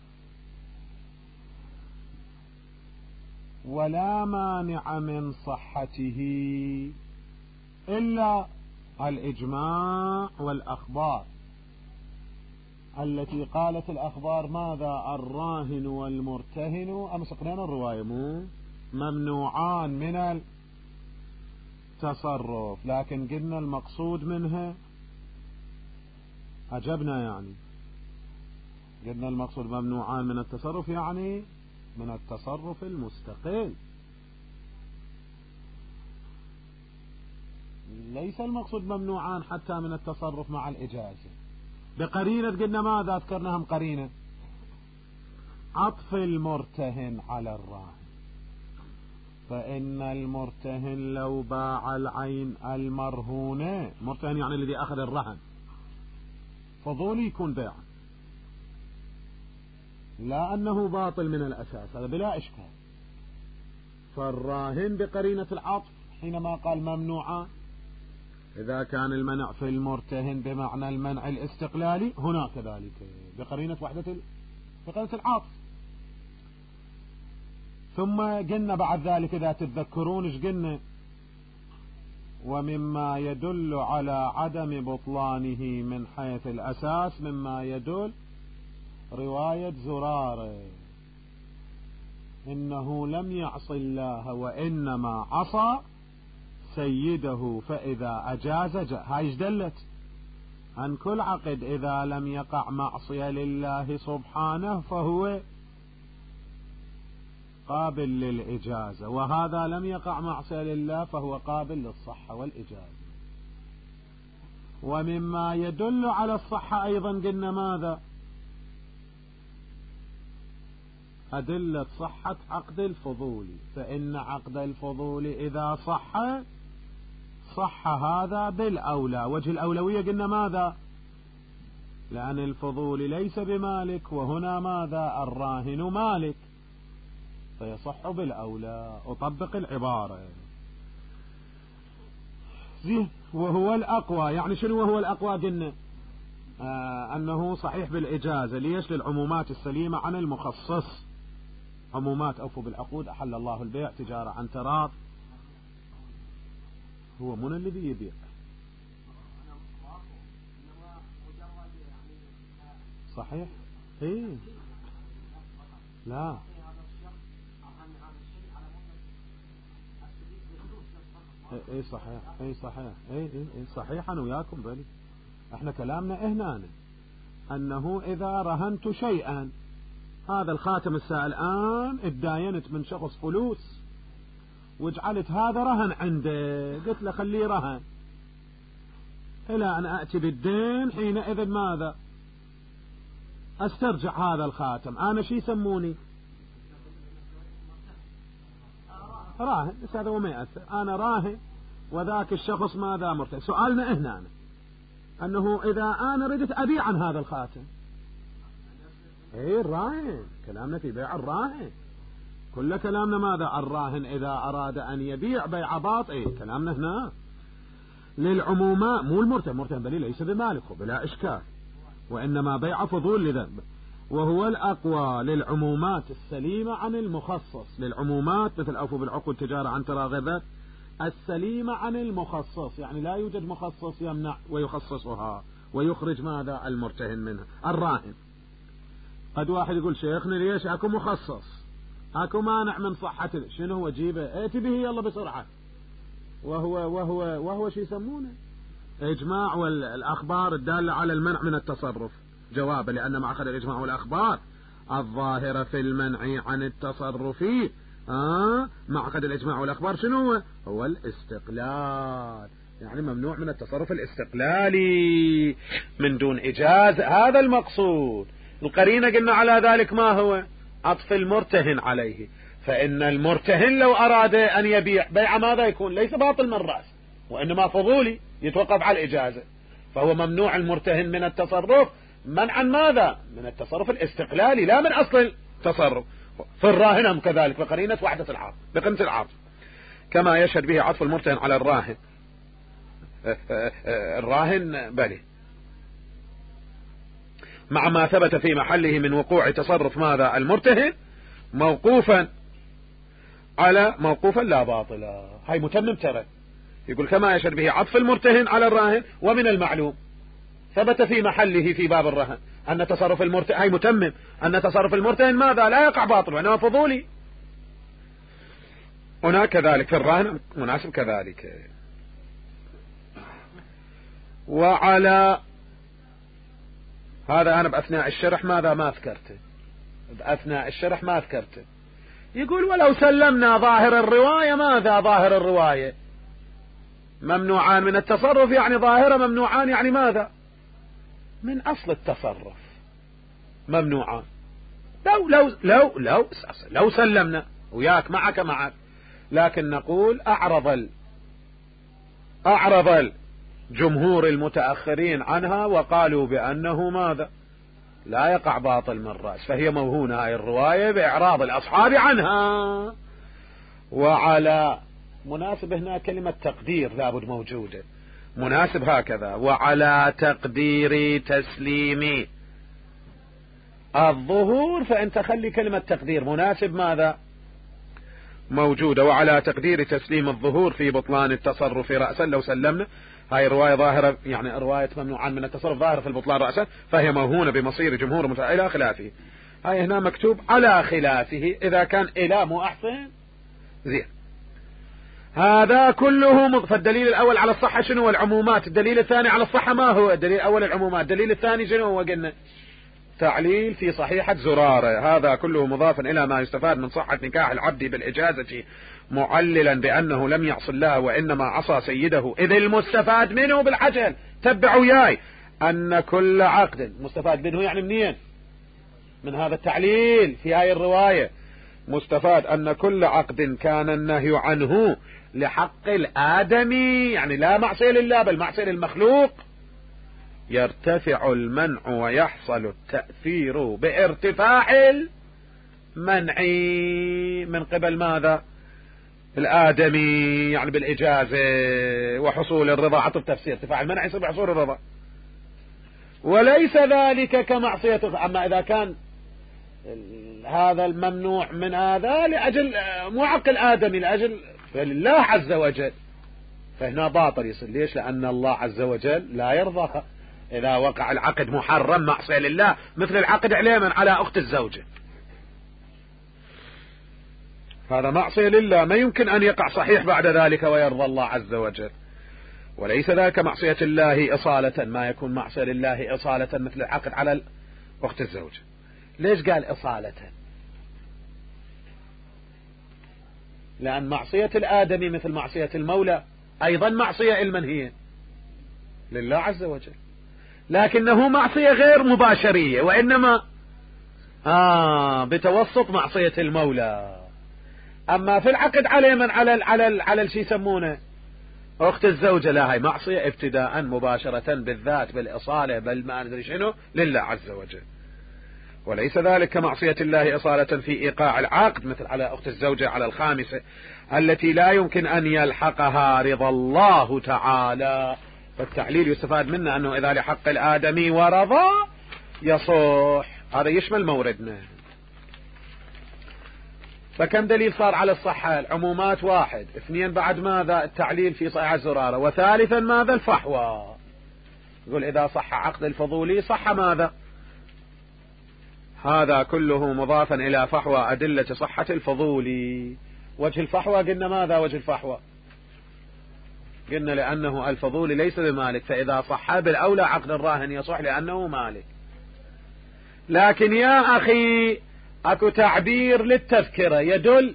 ولا مانع من صحته إلا الإجماع والأخبار التي قالت الأخبار ماذا؟ الراهن والمرتهن أمس قرأنا الرواية مو ممنوعان من التصرف، لكن قلنا المقصود منها عجبنا، يعني قلنا المقصود ممنوعان من التصرف يعني من التصرف المستقل، ليس المقصود ممنوعان حتى من التصرف مع الإجازة. بقرينة قلنا ماذا ذكرناها قرينة؟ عطف المرتهن على الراهن، فإن المرتهن لو باع العين المرهونة، مرتهن يعني الذي أخذ الرهن، فضولي يكون بيعا، لا أنه باطل من الأساس، هذا بلا إشكال. فالراهن بقرينة العطف حينما قال ممنوعا، إذا كان المنع في المرتهن بمعنى المنع الاستقلالي، هنا كذلك بقرينة وحدة ال... بقرينة العطف. ثم قلنا بعد ذلك إذا تتذكرون ايش قلنا؟ ومما يدل على عدم بطلانه من حيث الأساس مما يدل رواية زرارة إنه لم يعص الله وإنما عصى سيده فإذا أجاز جاء. هاي دلت عن كل عقد إذا لم يقع معصية لله سبحانه فهو قابل للإجازة، وهذا لم يقع معصية لله فهو قابل للصحة والإجازة. ومما يدل على الصحة أيضا قلنا ماذا؟ أدلة صحة عقد الفضول، فإن عقد الفضول إذا صح صح هذا بالأولى. وجه الأولوية قلنا ماذا؟ لأن الفضول ليس بمالك، وهنا ماذا؟ الراهن مالك، فيصح بالأولى. أطبق العبارة زين. وهو الأقوى، يعني شنو وهو الأقوى؟ قلنا آه أنه صحيح بالإجازة. ليش؟ للعمومات السليمة عن المخصص. عمومات أوفوا بالعقود، أحل الله البيع، تجارة عن تراض. هو من الذي يبيع؟ صحيح. اي لا اي صحيح اي صحيح اي اي صحيح. انا وياكم بلي احنا كلامنا هنا انه اذا رهنت شيئا، هذا الخاتم السائل الان اتداينت من شخص فلوس وجعلت هذا رهن عنده، قلت له خليه رهن الى ان اتي بالدين، حينئذ ماذا استرجع هذا الخاتم. انا شي يسموني راهن، بس هذا وما يأثر، انا راهن وذاك الشخص ماذا مرتهن. سؤالنا هنا أنا انه اذا انا ردت ابيع عن هذا الخاتم، اي الراهن كلامنا في بيع الراهن، كل كلامنا ماذا الراهن اذا اراد ان يبيع بيع باطل، اي كلامنا هنا للعمومات مو المرتهن، مرتهن بل ليس بمالكه بلا اشكال، وانما بيع فضول لذنب، وهو الاقوى للعمومات السليمة عن المخصص. للعمومات مثل اوفوا بالعقود تجارة عن تراغبات السليمة عن المخصص، يعني لا يوجد مخصص يمنع ويخصصها ويخرج ماذا المرتهن منها. الراهن قد واحد يقول شيخنا ليش اكو مخصص، اكو مانع من صحته، شنو هو جيبه ائتي به يلا بسرعة، وهو وهو وهو شو يسمونه اجماع والاخبار الدالة على المنع من التصرف. جواب لان معقد الاجماع والاخبار الظاهرة في المنع عن التصرف آه معقد الاجماع والاخبار شنو هو؟ هو الاستقلال، يعني ممنوع من التصرف الاستقلالي من دون اجازة، هذا المقصود. القرينة قلنا على ذلك ما هو؟ عطف المرتهن عليه، فإن المرتهن لو أراد أن يبيع بيع ماذا يكون؟ ليس باطل من رأس، وإنما فضولي يتوقف على الإجازة، فهو ممنوع المرتهن من التصرف منعا ماذا؟ من التصرف الاستقلالي لا من أصل التصرف. في الراهن هم كذلك بقرينة وحدة العرض بقيمة العرض، كما يشهد به عطف المرتهن على الراهن. الراهن بلي مع ما ثبت في محله من وقوع تصرف ماذا المرتهن موقوفا على موقوفا لا باطلا. هاي متمم ترى يقول كما يشهد به عطف المرتهن على الراهن، ومن المعلوم ثبت في محله في باب الرهن أن تصرف المرتهن، هاي متمم أن تصرف المرتهن ماذا لا يقع باطل وإنما فضولي. هنا كذلك في الرهن مناسب كذلك. وعلى هذا أنا بأثناء الشرح ماذا ما ذكرته، بأثناء الشرح ما ذكرته. يقول ولو سلمنا ظاهر الرواية، ماذا ظاهر الرواية؟ ممنوعان من التصرف، يعني ظاهرة ممنوعان يعني ماذا؟ من أصل التصرف ممنوعان. لو لو لو لو لو سلمنا وياك معك معك، لكن نقول أعرض ال أعرض الجمهور المتأخرين عنها وقالوا بأنه ماذا؟ لا يقع باطل من رأس، فهي موهونة هاي الرواية بإعراض الأصحاب عنها. وعلى مناسب هنا كلمة تقدير لابد موجودة، مناسب هكذا، وعلى تقدير تسليم الظهور، فأنت خلي كلمة تقدير مناسب ماذا موجودة، وعلى تقدير تسليم الظهور في بطلان التصرف رأسا لو سلمنا. هاي الرواية ظاهرة، يعني رواية ممنوعان من التصرف ظاهرة في البطلان رأسا، فهي موهونة بمصير جمهور متأخرين إلى خلافه. هاي هنا مكتوب على خلافه، إذا كان إلى مو أحسن زين. هذا كله م... فالدليل الأول على الصحة شنو؟ العمومات. الدليل الثاني على الصحة ما هو؟ الدليل الأول العمومات، الدليل الثاني شنو هو؟ قلنا تعليل في صحيحة زرارة. هذا كله مضافا إلى ما يستفاد من صحة نكاح العبد بالإجازة، معللا بأنه لم يعص الله وإنما عصى سيده، إذ المستفاد منه بالعجل. تبعوا ياي أن كل عقد مستفاد منه، يعني منين؟ من هذا التعليل في هاي الرواية مستفاد أن كل عقد كان النهي عنه لحق الآدمي، يعني لا معصية لله بل معصية للمخلوق، يرتفع المنع ويحصل التأثير بارتفاع المنع من قبل ماذا؟ الآدمي، يعني بالإجازة وحصول الرضا. عطف تفسير ارتفاع المنع يصير بحصول الرضا، وليس ذلك كمعصية. أما إذا كان هذا الممنوع من هذا لأجل مو حق الآدمي، لأجل فلله عز وجل، فهنا باطل يصير. ليش؟ لأن الله عز وجل لا يرضى إذا وقع العقد محرم معصية لله، مثل العقد عليما على أخت الزوجة، هذا معصية لله، ما يمكن أن يقع صحيح بعد ذلك ويرضى الله عز وجل. وليس ذاك معصية الله إصالة، ما يكون معصية لله إصالة مثل العقد على أخت الزوجة. ليش قال إصالة؟ لأن معصية الآدمي مثل معصية المولى أيضا معصية المنهية لله عز وجل، لكنه معصية غير مباشرية، وإنما آه بتوسط معصية المولى. أما في العقد على من على ال على ال على الشي يسمونه أخت الزوجة، لا، هي معصية ابتداء مباشرة بالذات بالإصالة بل ما أدري شنو لله عز وجل. وليس ذلك كمعصية الله إصالة في إيقاع العقد مثل على أخت الزوجة على الخامسة التي لا يمكن أن يلحقها رضا الله تعالى. فالتعليل يستفاد منه أنه إذا لحق الآدمي ورضا يصح، هذا يشمل موردنا. فكم دليل صار على الصحة؟ العمومات واحد، اثنين بعد ماذا؟ التعليل في صحيح الزرارة، وثالثا ماذا؟ الفحوى. يقول إذا صح عقد الفضولي صح ماذا؟ هذا كله مضافا إلى فحوى أدلة صحة الفضولي. وجه الفحوى قلنا ماذا؟ وجه الفحوى قلنا لأنه الفضولي ليس بمالك، فإذا صح بالأولى عقد الراهن يصح لأنه مالك. لكن يا أخي أكو تعبير للتذكرة يدل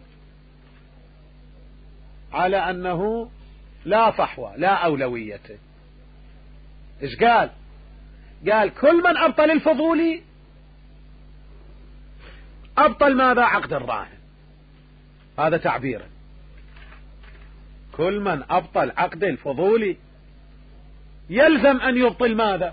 على أنه لا فحوى لا أولويته. إيش قال؟ قال كل من أبطل الفضولي أبطل ماذا؟ عقد الراهن. هذا تعبير، كل من أبطل عقد الفضولي يلزم أن يبطل ماذا؟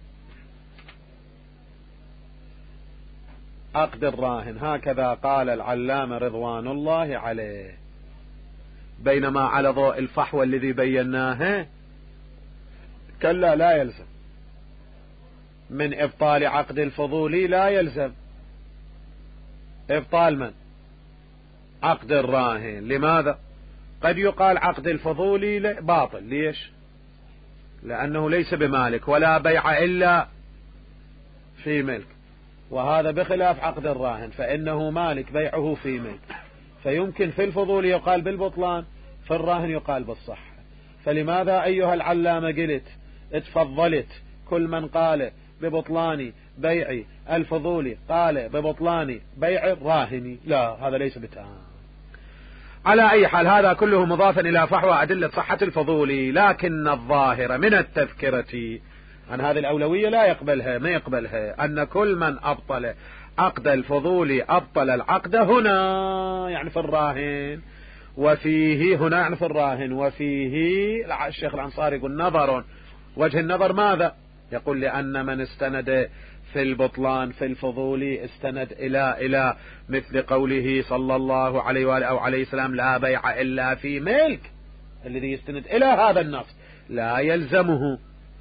عقد الراهن. هكذا قال العلامة رضوان الله عليه. بينما على ضوء الفحوى الذي بيناه كلا لا يلزم من إبطال عقد الفضولي، لا يلزم إبطال من؟ عقد الراهن. لماذا؟ قد يقال عقد الفضولي باطل. ليش؟ لأنه ليس بمالك ولا بيع إلا في ملك، وهذا بخلاف عقد الراهن فإنه مالك بيعه في ملك، فيمكن في الفضول يقال بالبطلان، في الراهن يقال بالصحة. فلماذا أيها العلامة قلت اتفضلت كل من قال ببطلان بيع الفضولي قال ببطلان بيع الراهن؟ لا، هذا ليس بتام. على أي حال هذا كله مضافا إلى فحوى أدلة صحة الفضولي، لكن الظاهر من التذكرة أن هذه الأولوية لا يقبلها، ما يقبلها، أن كل من أبطل عقد الفضولي أبطل العقد هنا يعني في الراهن، وفيه هنا يعني في الراهن، وفيه الشيخ الأنصاري يقول نظر. وجه النظر ماذا؟ يقول لأن من استند في البطلان في الفضولي استند إلى إلى مثل قوله صلى الله عليه وآله أو عليه السلام لا بيع إلا في ملك، الذي يستند إلى هذا النص لا يلزمه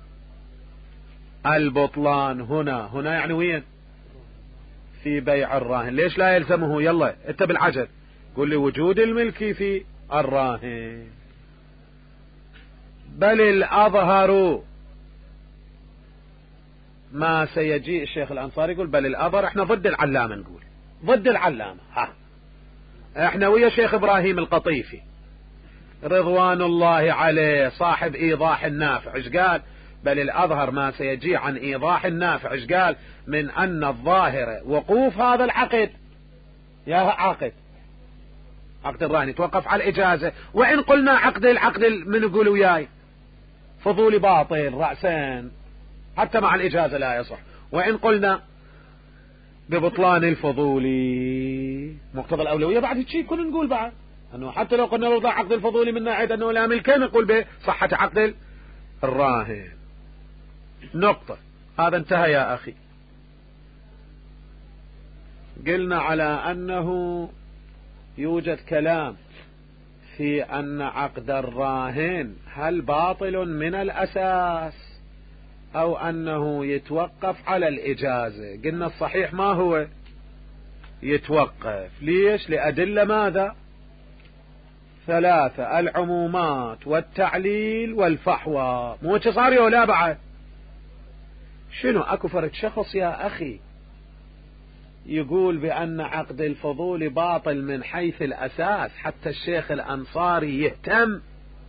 البطلان هنا. هنا يعني وين؟ في بيع الراهن. ليش لا يلزمه؟ يلا انت بالعجل قل لي وجود الملك في الراهن. بل الأظهر ما سيجيء الشيخ الأنصاري يقول بل الأظهر، احنا ضد العلامة، نقول ضد العلامة، ها احنا ويا شيخ إبراهيم القطيفي رضوان الله عليه صاحب إيضاح النافع. ايش قال؟ بل الأظهر ما سيجي عن إيضاح النافع. ايش قال؟ من أن الظاهر وقوف هذا العقد، يا عقد عقد الراهن يتوقف على الإجازة، وإن قلنا عقد العقد من يقول وياي فضولي باطل رأسان حتى مع الإجازة لا يصح، وإن قلنا ببطلان الفضولي مقتضى الأولوية بعد شيء كنا نقول بعد أنه حتى لو قلنا ببطلان عقد الفضولي من ناحية أنه لا ملك نقول بصحة عقد الراهن. نقطة. هذا انتهى يا أخي. قلنا على أنه يوجد كلام في أن عقد الراهن هل باطل من الأساس أو أنه يتوقف على الإجازة. قلنا الصحيح ما هو يتوقف. ليش؟ لأدلة ماذا؟ ثلاثة: العمومات والتعليل والفحوى. مو صار ولا بعد شنو اكو فرد شخص يا اخي يقول بأن عقد الفضول باطل من حيث الأساس حتى الشيخ الأنصاري يهتم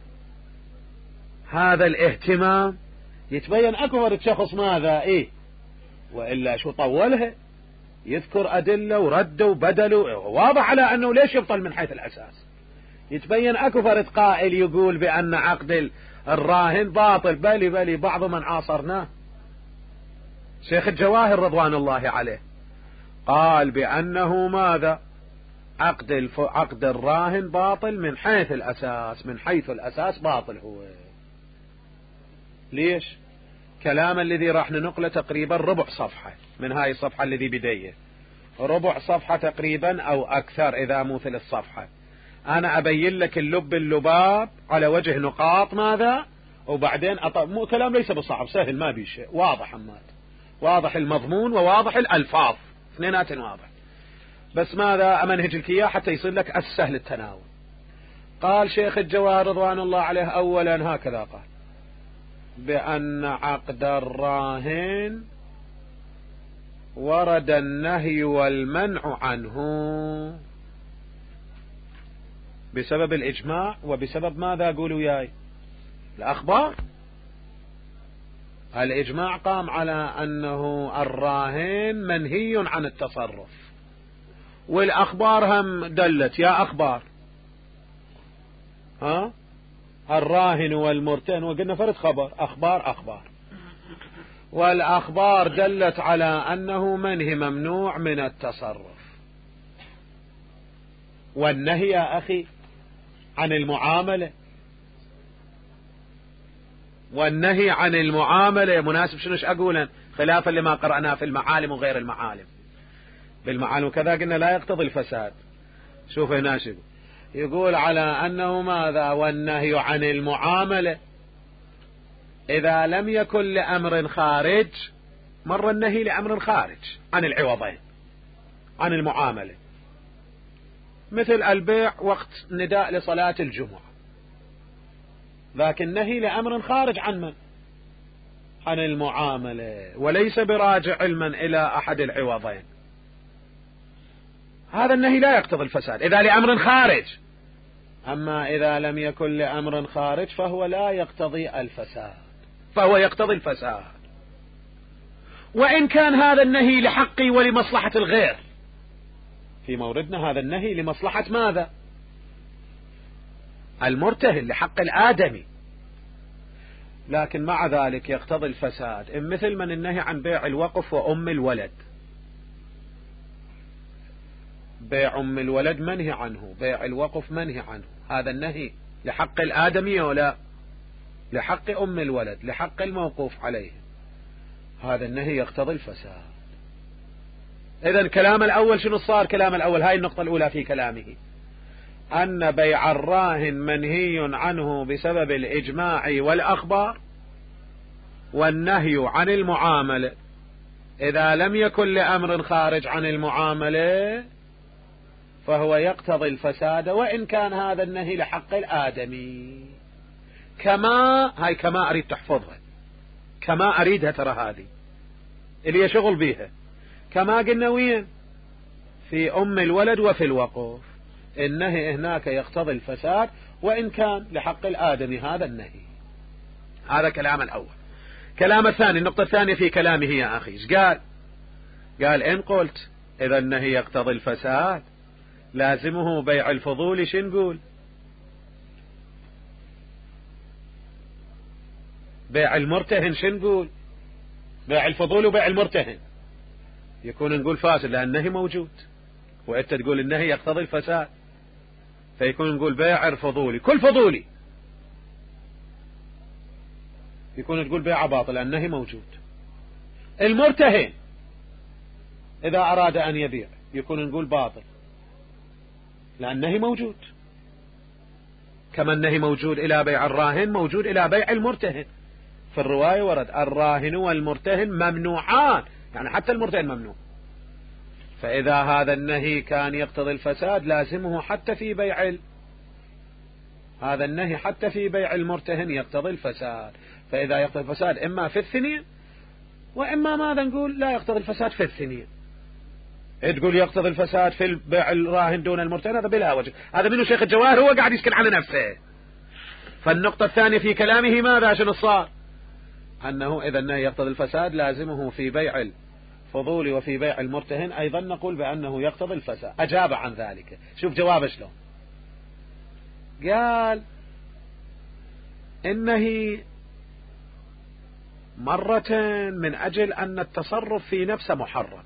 هذا الاهتمام؟ يتبين اكو فرد شخص ماذا ايه وإلا شو طولها، يذكر أدلة ورد وبدل، واضح على أنه ليش يبطل من حيث الأساس. يتبين اكو فرد قائل يقول بأن عقد الراهن باطل، بلي بلي بعض من عاصرناه شيخ الجواهر رضوان الله عليه قال بأنه ماذا عقد الف... عقد الراهن باطل من حيث الأساس، من حيث الأساس باطل هو. ليش؟ كلام الذي راح ننقله تقريبا ربع صفحة من هاي الصفحة الذي بديه، ربع صفحة تقريبا أو أكثر إذا مو ثلث الصفحة. أنا أبين لك اللب اللباب على وجه نقاط ماذا، وبعدين أط... مو كلام ليس بصعب، سهل ما بي شيء، واضح حماد، واضح المضمون وواضح الألفاظ، اثنينات واضح، بس ماذا أمنهج لك إياه حتى يصير لك السهل التناول. قال شيخ الجواهر رضوان الله عليه أولا هكذا قال بأن عقد الراهن ورد النهي والمنع عنه بسبب الإجماع وبسبب ماذا قولوا وياي الأخبار. الإجماع قام على أنه الراهن منهي عن التصرف، والأخبار هم دلت يا أخبار ها الراهن والمرتهن، وقلنا فرد خبر أخبار أخبار، والأخبار دلت على أنه منهي ممنوع من التصرف. والنهي يا أخي عن المعاملة، والنهي عن المعاملة مناسب شنوش أقولا خلافا لما قرأناه في المعالم وغير المعالم. بالمعالم كذا قلنا لا يقتضي الفساد. شوف هنا شو يقول على أنه ماذا والنهي عن المعاملة إذا لم يكن لأمر خارج، مر النهي لأمر خارج عن العوضين عن المعاملة، مثل البيع وقت نداء لصلاة الجمعة، لكن النهي لأمر خارج عن من؟ عن المعاملة، وليس براجع علما إلى أحد العوضين. هذا النهي لا يقتضي الفساد إذا لأمر خارج، أما إذا لم يكن لأمر خارج فهو لا يقتضي الفساد، فهو يقتضي الفساد. وإن كان هذا النهي لحقي ولمصلحة الغير، في موردنا هذا النهي لمصلحة ماذا؟ المرتهن، لحق الآدمي، لكن مع ذلك يقتضي الفساد. مثل من النهي عن بيع الوقف وأم الولد، بيع أم الولد منهي عنه، بيع الوقف منهي عنه، هذا النهي لحق الآدمي ولا لحق أم الولد، لحق الموقوف عليه، هذا النهي يقتضي الفساد. إذن كلام الأول شنو صار؟ كلام الأول هاي النقطة الأولى في كلامه أن بيع الراهن منهي عنه بسبب الإجماع والأخبار، والنهي عن المعاملة إذا لم يكن لأمر خارج عن المعاملة فهو يقتضي الفساد، وإن كان هذا النهي لحق الآدمي. كما هاي كما أريد تحفظها، كما أريدها، ترى هذه اللي يشغل بيها، كما قلنا وين في أم الولد وفي الوقف، النهي هناك يقتضي الفساد وإن كان لحق الآدمي هذا النهي. هذا كلام الأول. كلام الثاني، النقطة الثانية في كلامه يا أخي إيش قال؟ قال إن قلت إذا النهي يقتضي الفساد لازمه بيع الفضول، شو نقول؟ بيع المرتهن شو نقول؟ بيع الفضول وبيع المرتهن يكون نقول فاسد لأن النهي موجود، وأنت تقول النهي يقتضي الفساد، فيكون نقول بيع الفضولي كل فضولي، يكون تقول بيع باطل لأن النهي موجود. المرتهن إذا أراد أن يبيع يكون نقول باطل لأن النهي موجود، كما النهي موجود إلى بيع الراهن موجود إلى بيع المرتهن. في الرواية ورد الراهن والمرتهن ممنوعان، يعني حتى المرتهن ممنوع. فإذا هذا النهي كان يقتضي الفساد لازمه حتى في بيع ال... هذا النهي حتى في بيع المرتهن يقتضي الفساد. فإذا يقتضي الفساد إما في الثنين وإما ماذا نقول لا يقتضي الفساد في الثنين. تقول يقتضي الفساد في البيع الراهن دون المرتهن، هذا بلا وجه، هذا منه شيخ الجواهر هو قاعد يشكل على نفسه. فالنقطة الثانية في كلامه ماذا شنو صار؟ أنه إذا النهي يقتضي الفساد لازمه في بيع الفضول وفي بيع المرتهن أيضا نقول بأنه يقتضي الفساد. أجاب عن ذلك. شوف جوابه شلون، قال إنه مرة من أجل أن التصرف في نفسه محرم،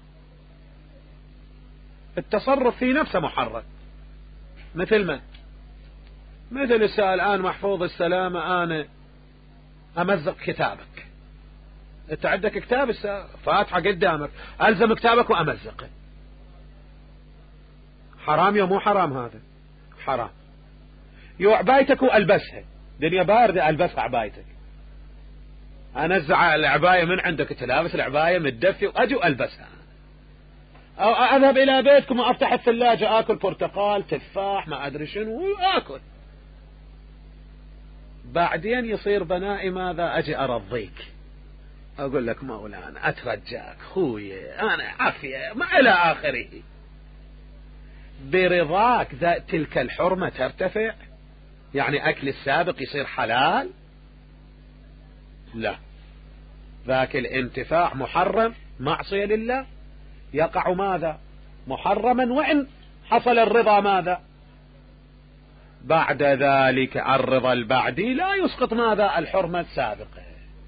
التصرف في نفسه محرم. مثل من؟ مثل السائل الآن محفوظ السلامة، أنا أمزق كتابك، أنت عندك كتاب فاتحة قدامك، ألزم كتابك وأمزقه، حرام يا مو حرام؟ هذا حرام. يو عبايتك وألبسها، دنيا باردة ألبسها عبايتك، أنزع العباية من عندك، تلابس العباية متدفي وأجي وألبسها، أو أذهب إلى بيتكم وأفتح الثلاجة آكل برتقال تفاح ما أدري شنو وآكل، بعدين يصير بنائي ماذا؟ أجي أرضيك، أقول لك مولانا أترجاك خوي أنا عافية ما إلى آخره، برضاك ذا تلك الحرمة ترتفع، يعني أكل السابق يصير حلال؟ لا، ذاك الانتفاع محرم معصية لله، يقع ماذا؟ محرما، وإن حصل الرضا ماذا؟ بعد ذلك الرضا البعدي لا يسقط ماذا؟ الحرمة السابقة.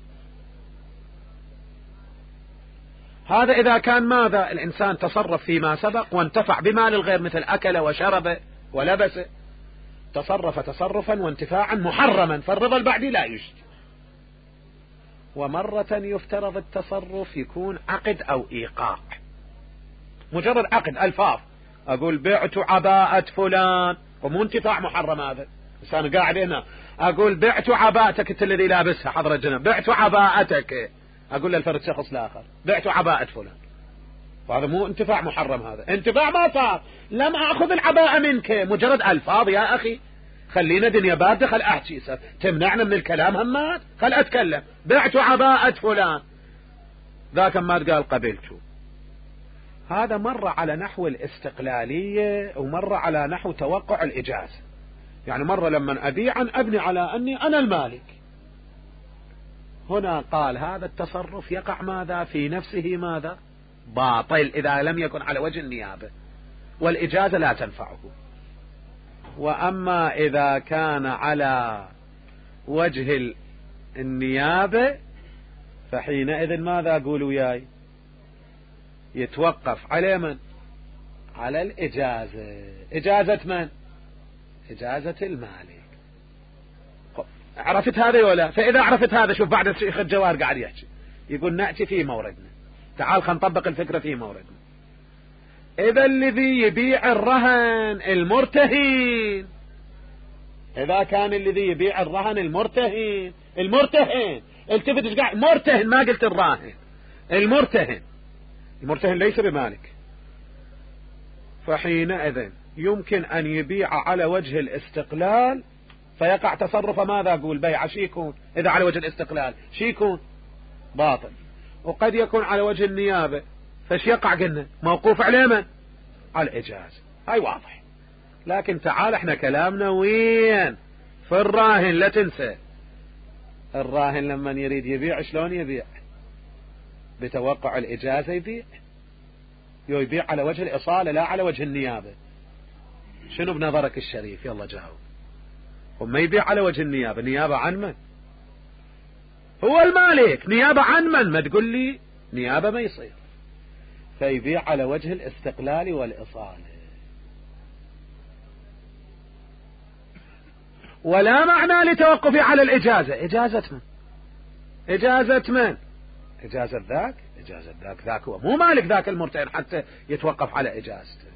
هذا إذا كان ماذا؟ الإنسان تصرف فيما سبق وانتفع بمال الغير، مثل أكل وشرب ولبس، تصرف تصرفا وانتفاعا محرما، فالرضا البعدي لا يوجد. ومرة يفترض التصرف يكون عقد أو إيقاع، مجرد عقد ألفاظ، أقول بعت عباءة فلان، ومو انتفاع محرم هذا، بس أنا قاعد هنا أقول بعت عباءتك أنت الذي لابسها حضرة الجناب، بعت عباءتك، أقول للفرد شخص الآخر بعت عباءة فلان، وهذا مو انتفاع محرم، هذا انتفاع ما صار، لم أخذ العباءة منك، مجرد ألفاظ يا أخي، خلينا دنيا باردة، خل أحكي، تمنعنا من الكلام همات، خل أتكلم، بعت عباءة فلان، ذاك ما قال قبلته. هذا مر على نحو الاستقلالية ومر على نحو توقع الإجازة، يعني مرة لما أبيعا أبني على أني أنا المالك، هنا قال هذا التصرف يقع ماذا؟ في نفسه ماذا؟ باطل إذا لم يكن على وجه النيابة، والإجازة لا تنفعه. وأما إذا كان على وجه النيابة فحينئذ ماذا قولوا وياي؟ يتوقف على من؟ على الإجازة. إجازة من؟ إجازة المالك. عرفت هذا ولا؟ فإذا عرفت هذا، شوف بعد الشيخ الجوار قاعد يحكي، يقول نأتي في موردنا، تعال خلينا نطبق الفكرة في موردنا. إذا الذي يبيع الرهن المرتهن، إذا كان الذي يبيع الرهن المرتهن، المرتهن التفت ايش قاعد؟ مرتهن، ما قلت الراهن، المرتهن، المرتهن ليس بمالك، فحينئذ يمكن أن يبيع على وجه الاستقلال فيقع تصرف ماذا؟ أقول بيع شي يكون إذا على وجه الاستقلال شي يكون باطل، وقد يكون على وجه النيابة فش يقع؟ قلنا موقوف عليه من؟ على الإجازة. هاي واضح. لكن تعال احنا كلامنا وين؟ في الراهن، لا تنسى الراهن لما يريد يبيع شلون يبيع؟ بتوقع الإجازة يبيع، يو يبيع على وجه الإصالة لا على وجه النيابة. شنو بنظرك الشريف؟ يلا جاوب. وما يبيع على وجه النيابة، نيابة عن من؟ هو المالك، نيابة عن من؟ ما تقول لي نيابة ما يصير، فيبيع على وجه الاستقلال والإصالة. ولا معنى لتوقفه على الإجازة. إجازة من؟ إجازة من؟ إجازة ذاك، إجازة ذاك، ذاك هو مو مالك ذاك المرتهن حتى يتوقف على إجازته.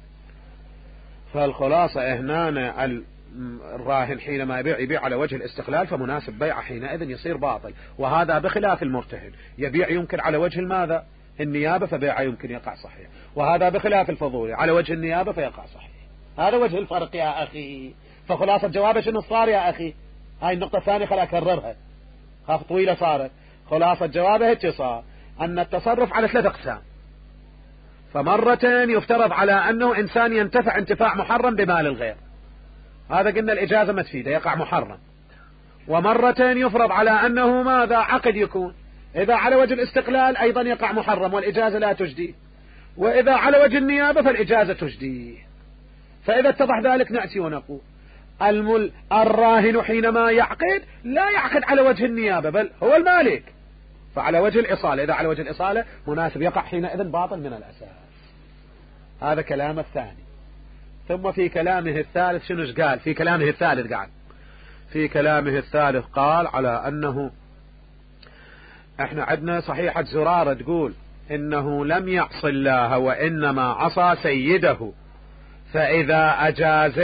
فالخلاصة هنا الراهن حينما يبيع يبيع على وجه الاستقلال، فمناسب بيعه حينئذ يصير باطل، وهذا بخلاف المرتهن يبيع يمكن على وجه الماذا؟ النيابة، فبيعه يمكن يقع صحيح، وهذا بخلاف الفضولي على وجه النيابة فيقع صحيح. هذا وجه الفرق يا أخي. فخلاصة جوابه شنو صار يا أخي؟ هاي النقطة الثانية خل أكررها، خاف طويلة صارت. خلاصة جوابه هيك صار، أن التصرف على ثلاث أقسام. فمرة يفترض على أنه إنسان ينتفع انتفاع محرم بمال الغير، هذا قلنا الإجازة ما تفيده، يقع محرم. ومرة يفرض على أنه ماذا عقد يكون، إذا على وجه الاستقلال أيضا يقع محرم والإجازة لا تجدي، وإذا على وجه النيابة فالإجازة تجدي. فإذا اتضح ذلك نأتي ونقول المل الراهن حينما يعقد لا يعقد على وجه النيابة بل هو المالك، فعلى وجه الإصالة، إذا على وجه الإصالة مناسب يقع حينئذ باطل من الأساس. هذا كلام الثاني. ثم في كلامه الثالث شنوش قال؟ في كلامه الثالث قال في كلامه الثالث قال على أنه احنا عندنا صحيحة زرارة تقول إنه لم يعص الله وإنما عصى سيده، فإذا أجاز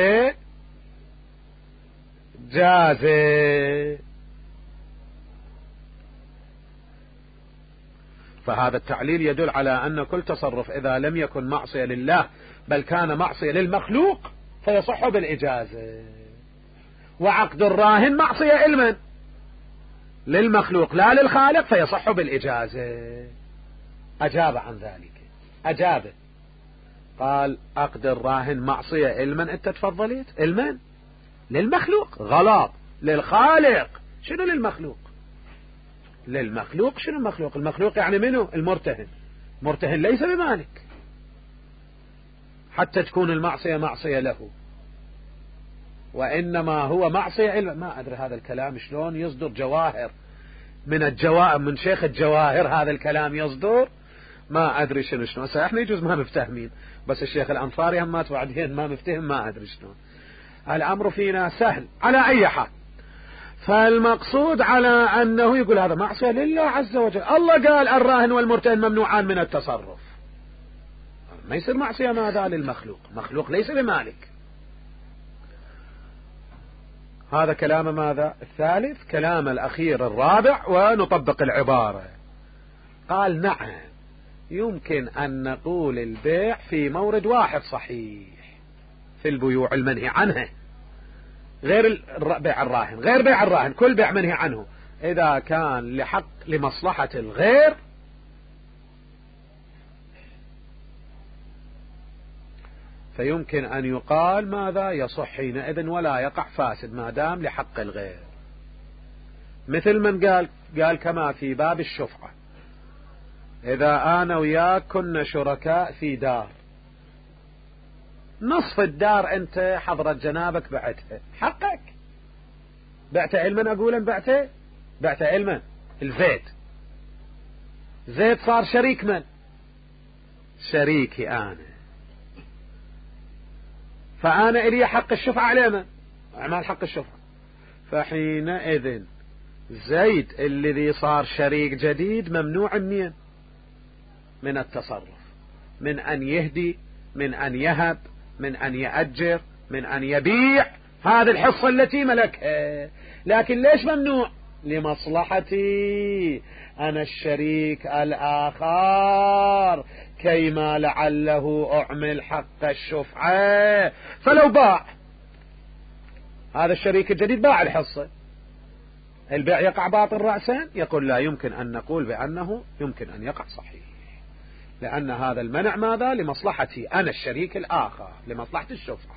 جاز. فهذا التعليل يدل على أن كل تصرف إذا لم يكن معصية لله بل كان معصية للمخلوق فيصح بالإجازة. وعقد الراهن معصية علما للمخلوق لا للخالق فيصح بالإجازة. أجاب عن ذلك، أجاب قال عقد الراهن معصية علما، أنت تفضلت علما للمخلوق غلط، للخالق. شنو للمخلوق؟ للمخلوق شنو المخلوق؟ المخلوق يعني منه؟ المرتهن. مرتهن ليس بمالك حتى تكون المعصية معصية له، وإنما هو معصية علما. ما أدري هذا الكلام شلون يصدر جواهر من الجواهر من شيخ الجواهر، هذا الكلام يصدر ما أدري شنو شنو. احنا يجوز ما مفتهمين، بس الشيخ الأنصاري هم بعدين ما مفتهم ما أدري شنو. الأمر فينا سهل على أي حال. فالمقصود على أنه يقول هذا معصية لله عز وجل. الله قال الراهن والمرتهن ممنوعان من التصرف، ما يصير معصية ماذا للمخلوق، مخلوق ليس بمالك. هذا كلام ماذا الثالث. كلام الأخير الرابع ونطبق العبارة. قال نعم يمكن أن نقول البيع في مورد واحد صحيح في البيوع المنهي عنها، غير بيع الراهن، غير بيع الراهن، كل بيع منهي عنه إذا كان لحق لمصلحة الغير فيمكن أن يقال ماذا يصح حينئذ ولا يقع فاسد ما دام لحق الغير. مثل من قال قال كما في باب الشفعة، إذا أنا وياك كنا شركاء في دار، نصف الدار أنت حضرت جنابك بعتها، حقك. بعت علما أقولا بعته بعت علما الزيت زيت صار شريك من؟ شريكي أنا، فأنا إلي حق الشفعة عليه من؟ أعمال حق الشفعة. فحينئذ زيد الذي صار شريك جديد ممنوع منين؟ من التصرف، من أن يهدي، من أن يهب، من أن يأجر، من أن يبيع هذه الحصة التي ملكها. لكن ليش ممنوع؟ لمصلحتي أنا الشريك الآخر كيما لعله أعمل حق الشفعة. فلو باع هذا الشريك الجديد باع الحصة، البيع يقع باطل رأسا؟ يقول لا يمكن أن نقول بأنه يمكن أن يقع صحيح، لأن هذا المنع ماذا؟ لمصلحتي أنا الشريك الآخر، لمصلحة الشفعة.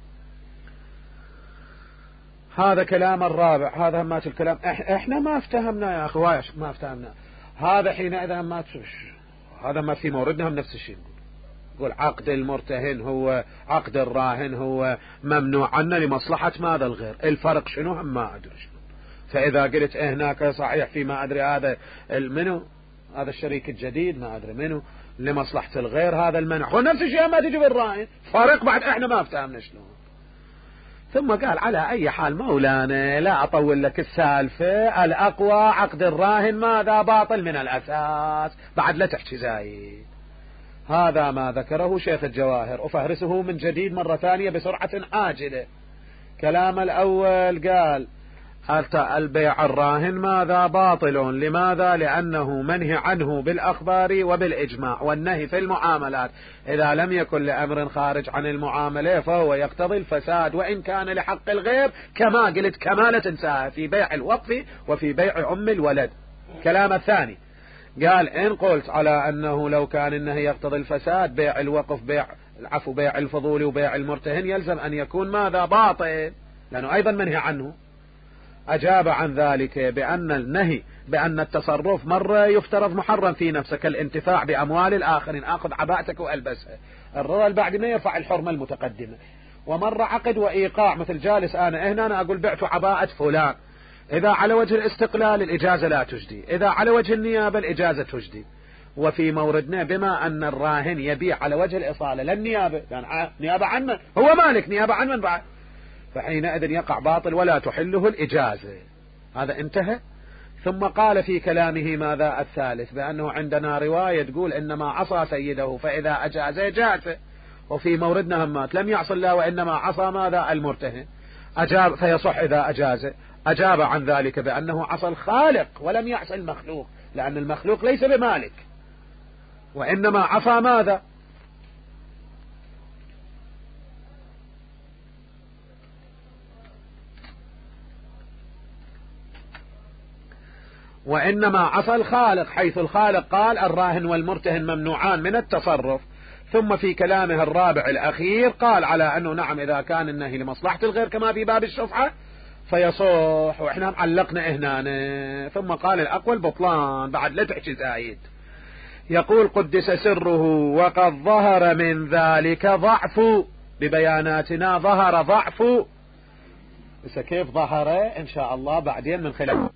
هذا كلام الرابع. هذا همات الكلام احنا ما افتهمنا يا أخوة، ما افتهمنا هذا. حينئذ ما هذا ما في موردنا هم نفس الشيء. نقول عقد المرتهن هو عقد الراهن هو ممنوع عنا لمصلحة ماذا الغير. الفرق شنو هم ما أدري شنو. فإذا قلت هناك صحيح في ما أدري هذا منو هذا الشريك الجديد ما أدري منو لمصلحة الغير، هذا المنع هو نفس الشيء ما تجي بالراهن. فرق بعد احنا ما افتهمنا شلون. ثم قال على أي حال مولانا لا أطول لك السالفة، الأقوى عقد الراهن ماذا باطل من الأساس، بعد لا تحكي زايد. هذا ما ذكره شيخ الجواهر، أفهرسه من جديد مرة ثانية بسرعة عاجلة. كلام الأول قال البيع الراهن ماذا باطل، لماذا؟ لأنه منهي عنه بالأخبار وبالإجماع، والنهي في المعاملات إذا لم يكن لأمر خارج عن المعاملة فهو يقتضي الفساد وإن كان لحق الغير، كما قلت كمالة تنساها في بيع الوقف وفي بيع أم الولد. كلام الثاني قال إن قلت على أنه لو كان النهي يقتضي الفساد بيع الوقف بيع العفو بيع الفضول وبيع المرتهن يلزم أن يكون ماذا باطل لأنه أيضا منهي عنه. أجاب عن ذلك بأن النهي بأن التصرف مرة يفترض محرم في نفسه كالانتفاع بأموال الآخرين، أخذ عباءتك وألبسها، الرضا بعد ما يرفع الحرمة المتقدمة. ومرة عقد وإيقاع مثل جالس أنا هنا أنا أقول بعت عباءة فلان، إذا على وجه الاستقلال الإجازة لا تجدي، إذا على وجه النيابة الإجازة تجدي. وفي موردنا بما أن الراهن يبيع على وجه الإصالة للنيابة يعني نيابة عن من؟ هو مالك، نيابة عن من بعد؟ فحينئذ يقع باطل ولا تحله الإجازة. هذا انتهى. ثم قال في كلامه ماذا الثالث بأنه عندنا رواية تقول إنما عصى سيده فإذا أجاز جاز، وفي موردنا همات لم يعص الله وإنما عصى ماذا المرتهن، أجاب فيصح إذا أجاز. أجاب عن ذلك بأنه عصى الخالق ولم يعص المخلوق، لأن المخلوق ليس بمالك، وإنما عصى ماذا وإنما عصى الخالق، حيث الخالق قال الراهن والمرتهن ممنوعان من التصرف. ثم في كلامه الرابع الأخير قال على أنه نعم إذا كان النهي لمصلحة الغير كما في باب الشفعة فيصح، وإحنا علقنا هنا. ثم قال الأقوى البطلان بعد لا تحكي زايد. يقول قدس سره وقد ظهر من ذلك ضعف، ببياناتنا ظهر ضعف. بس كيف ظهر إن شاء الله بعدين من خلال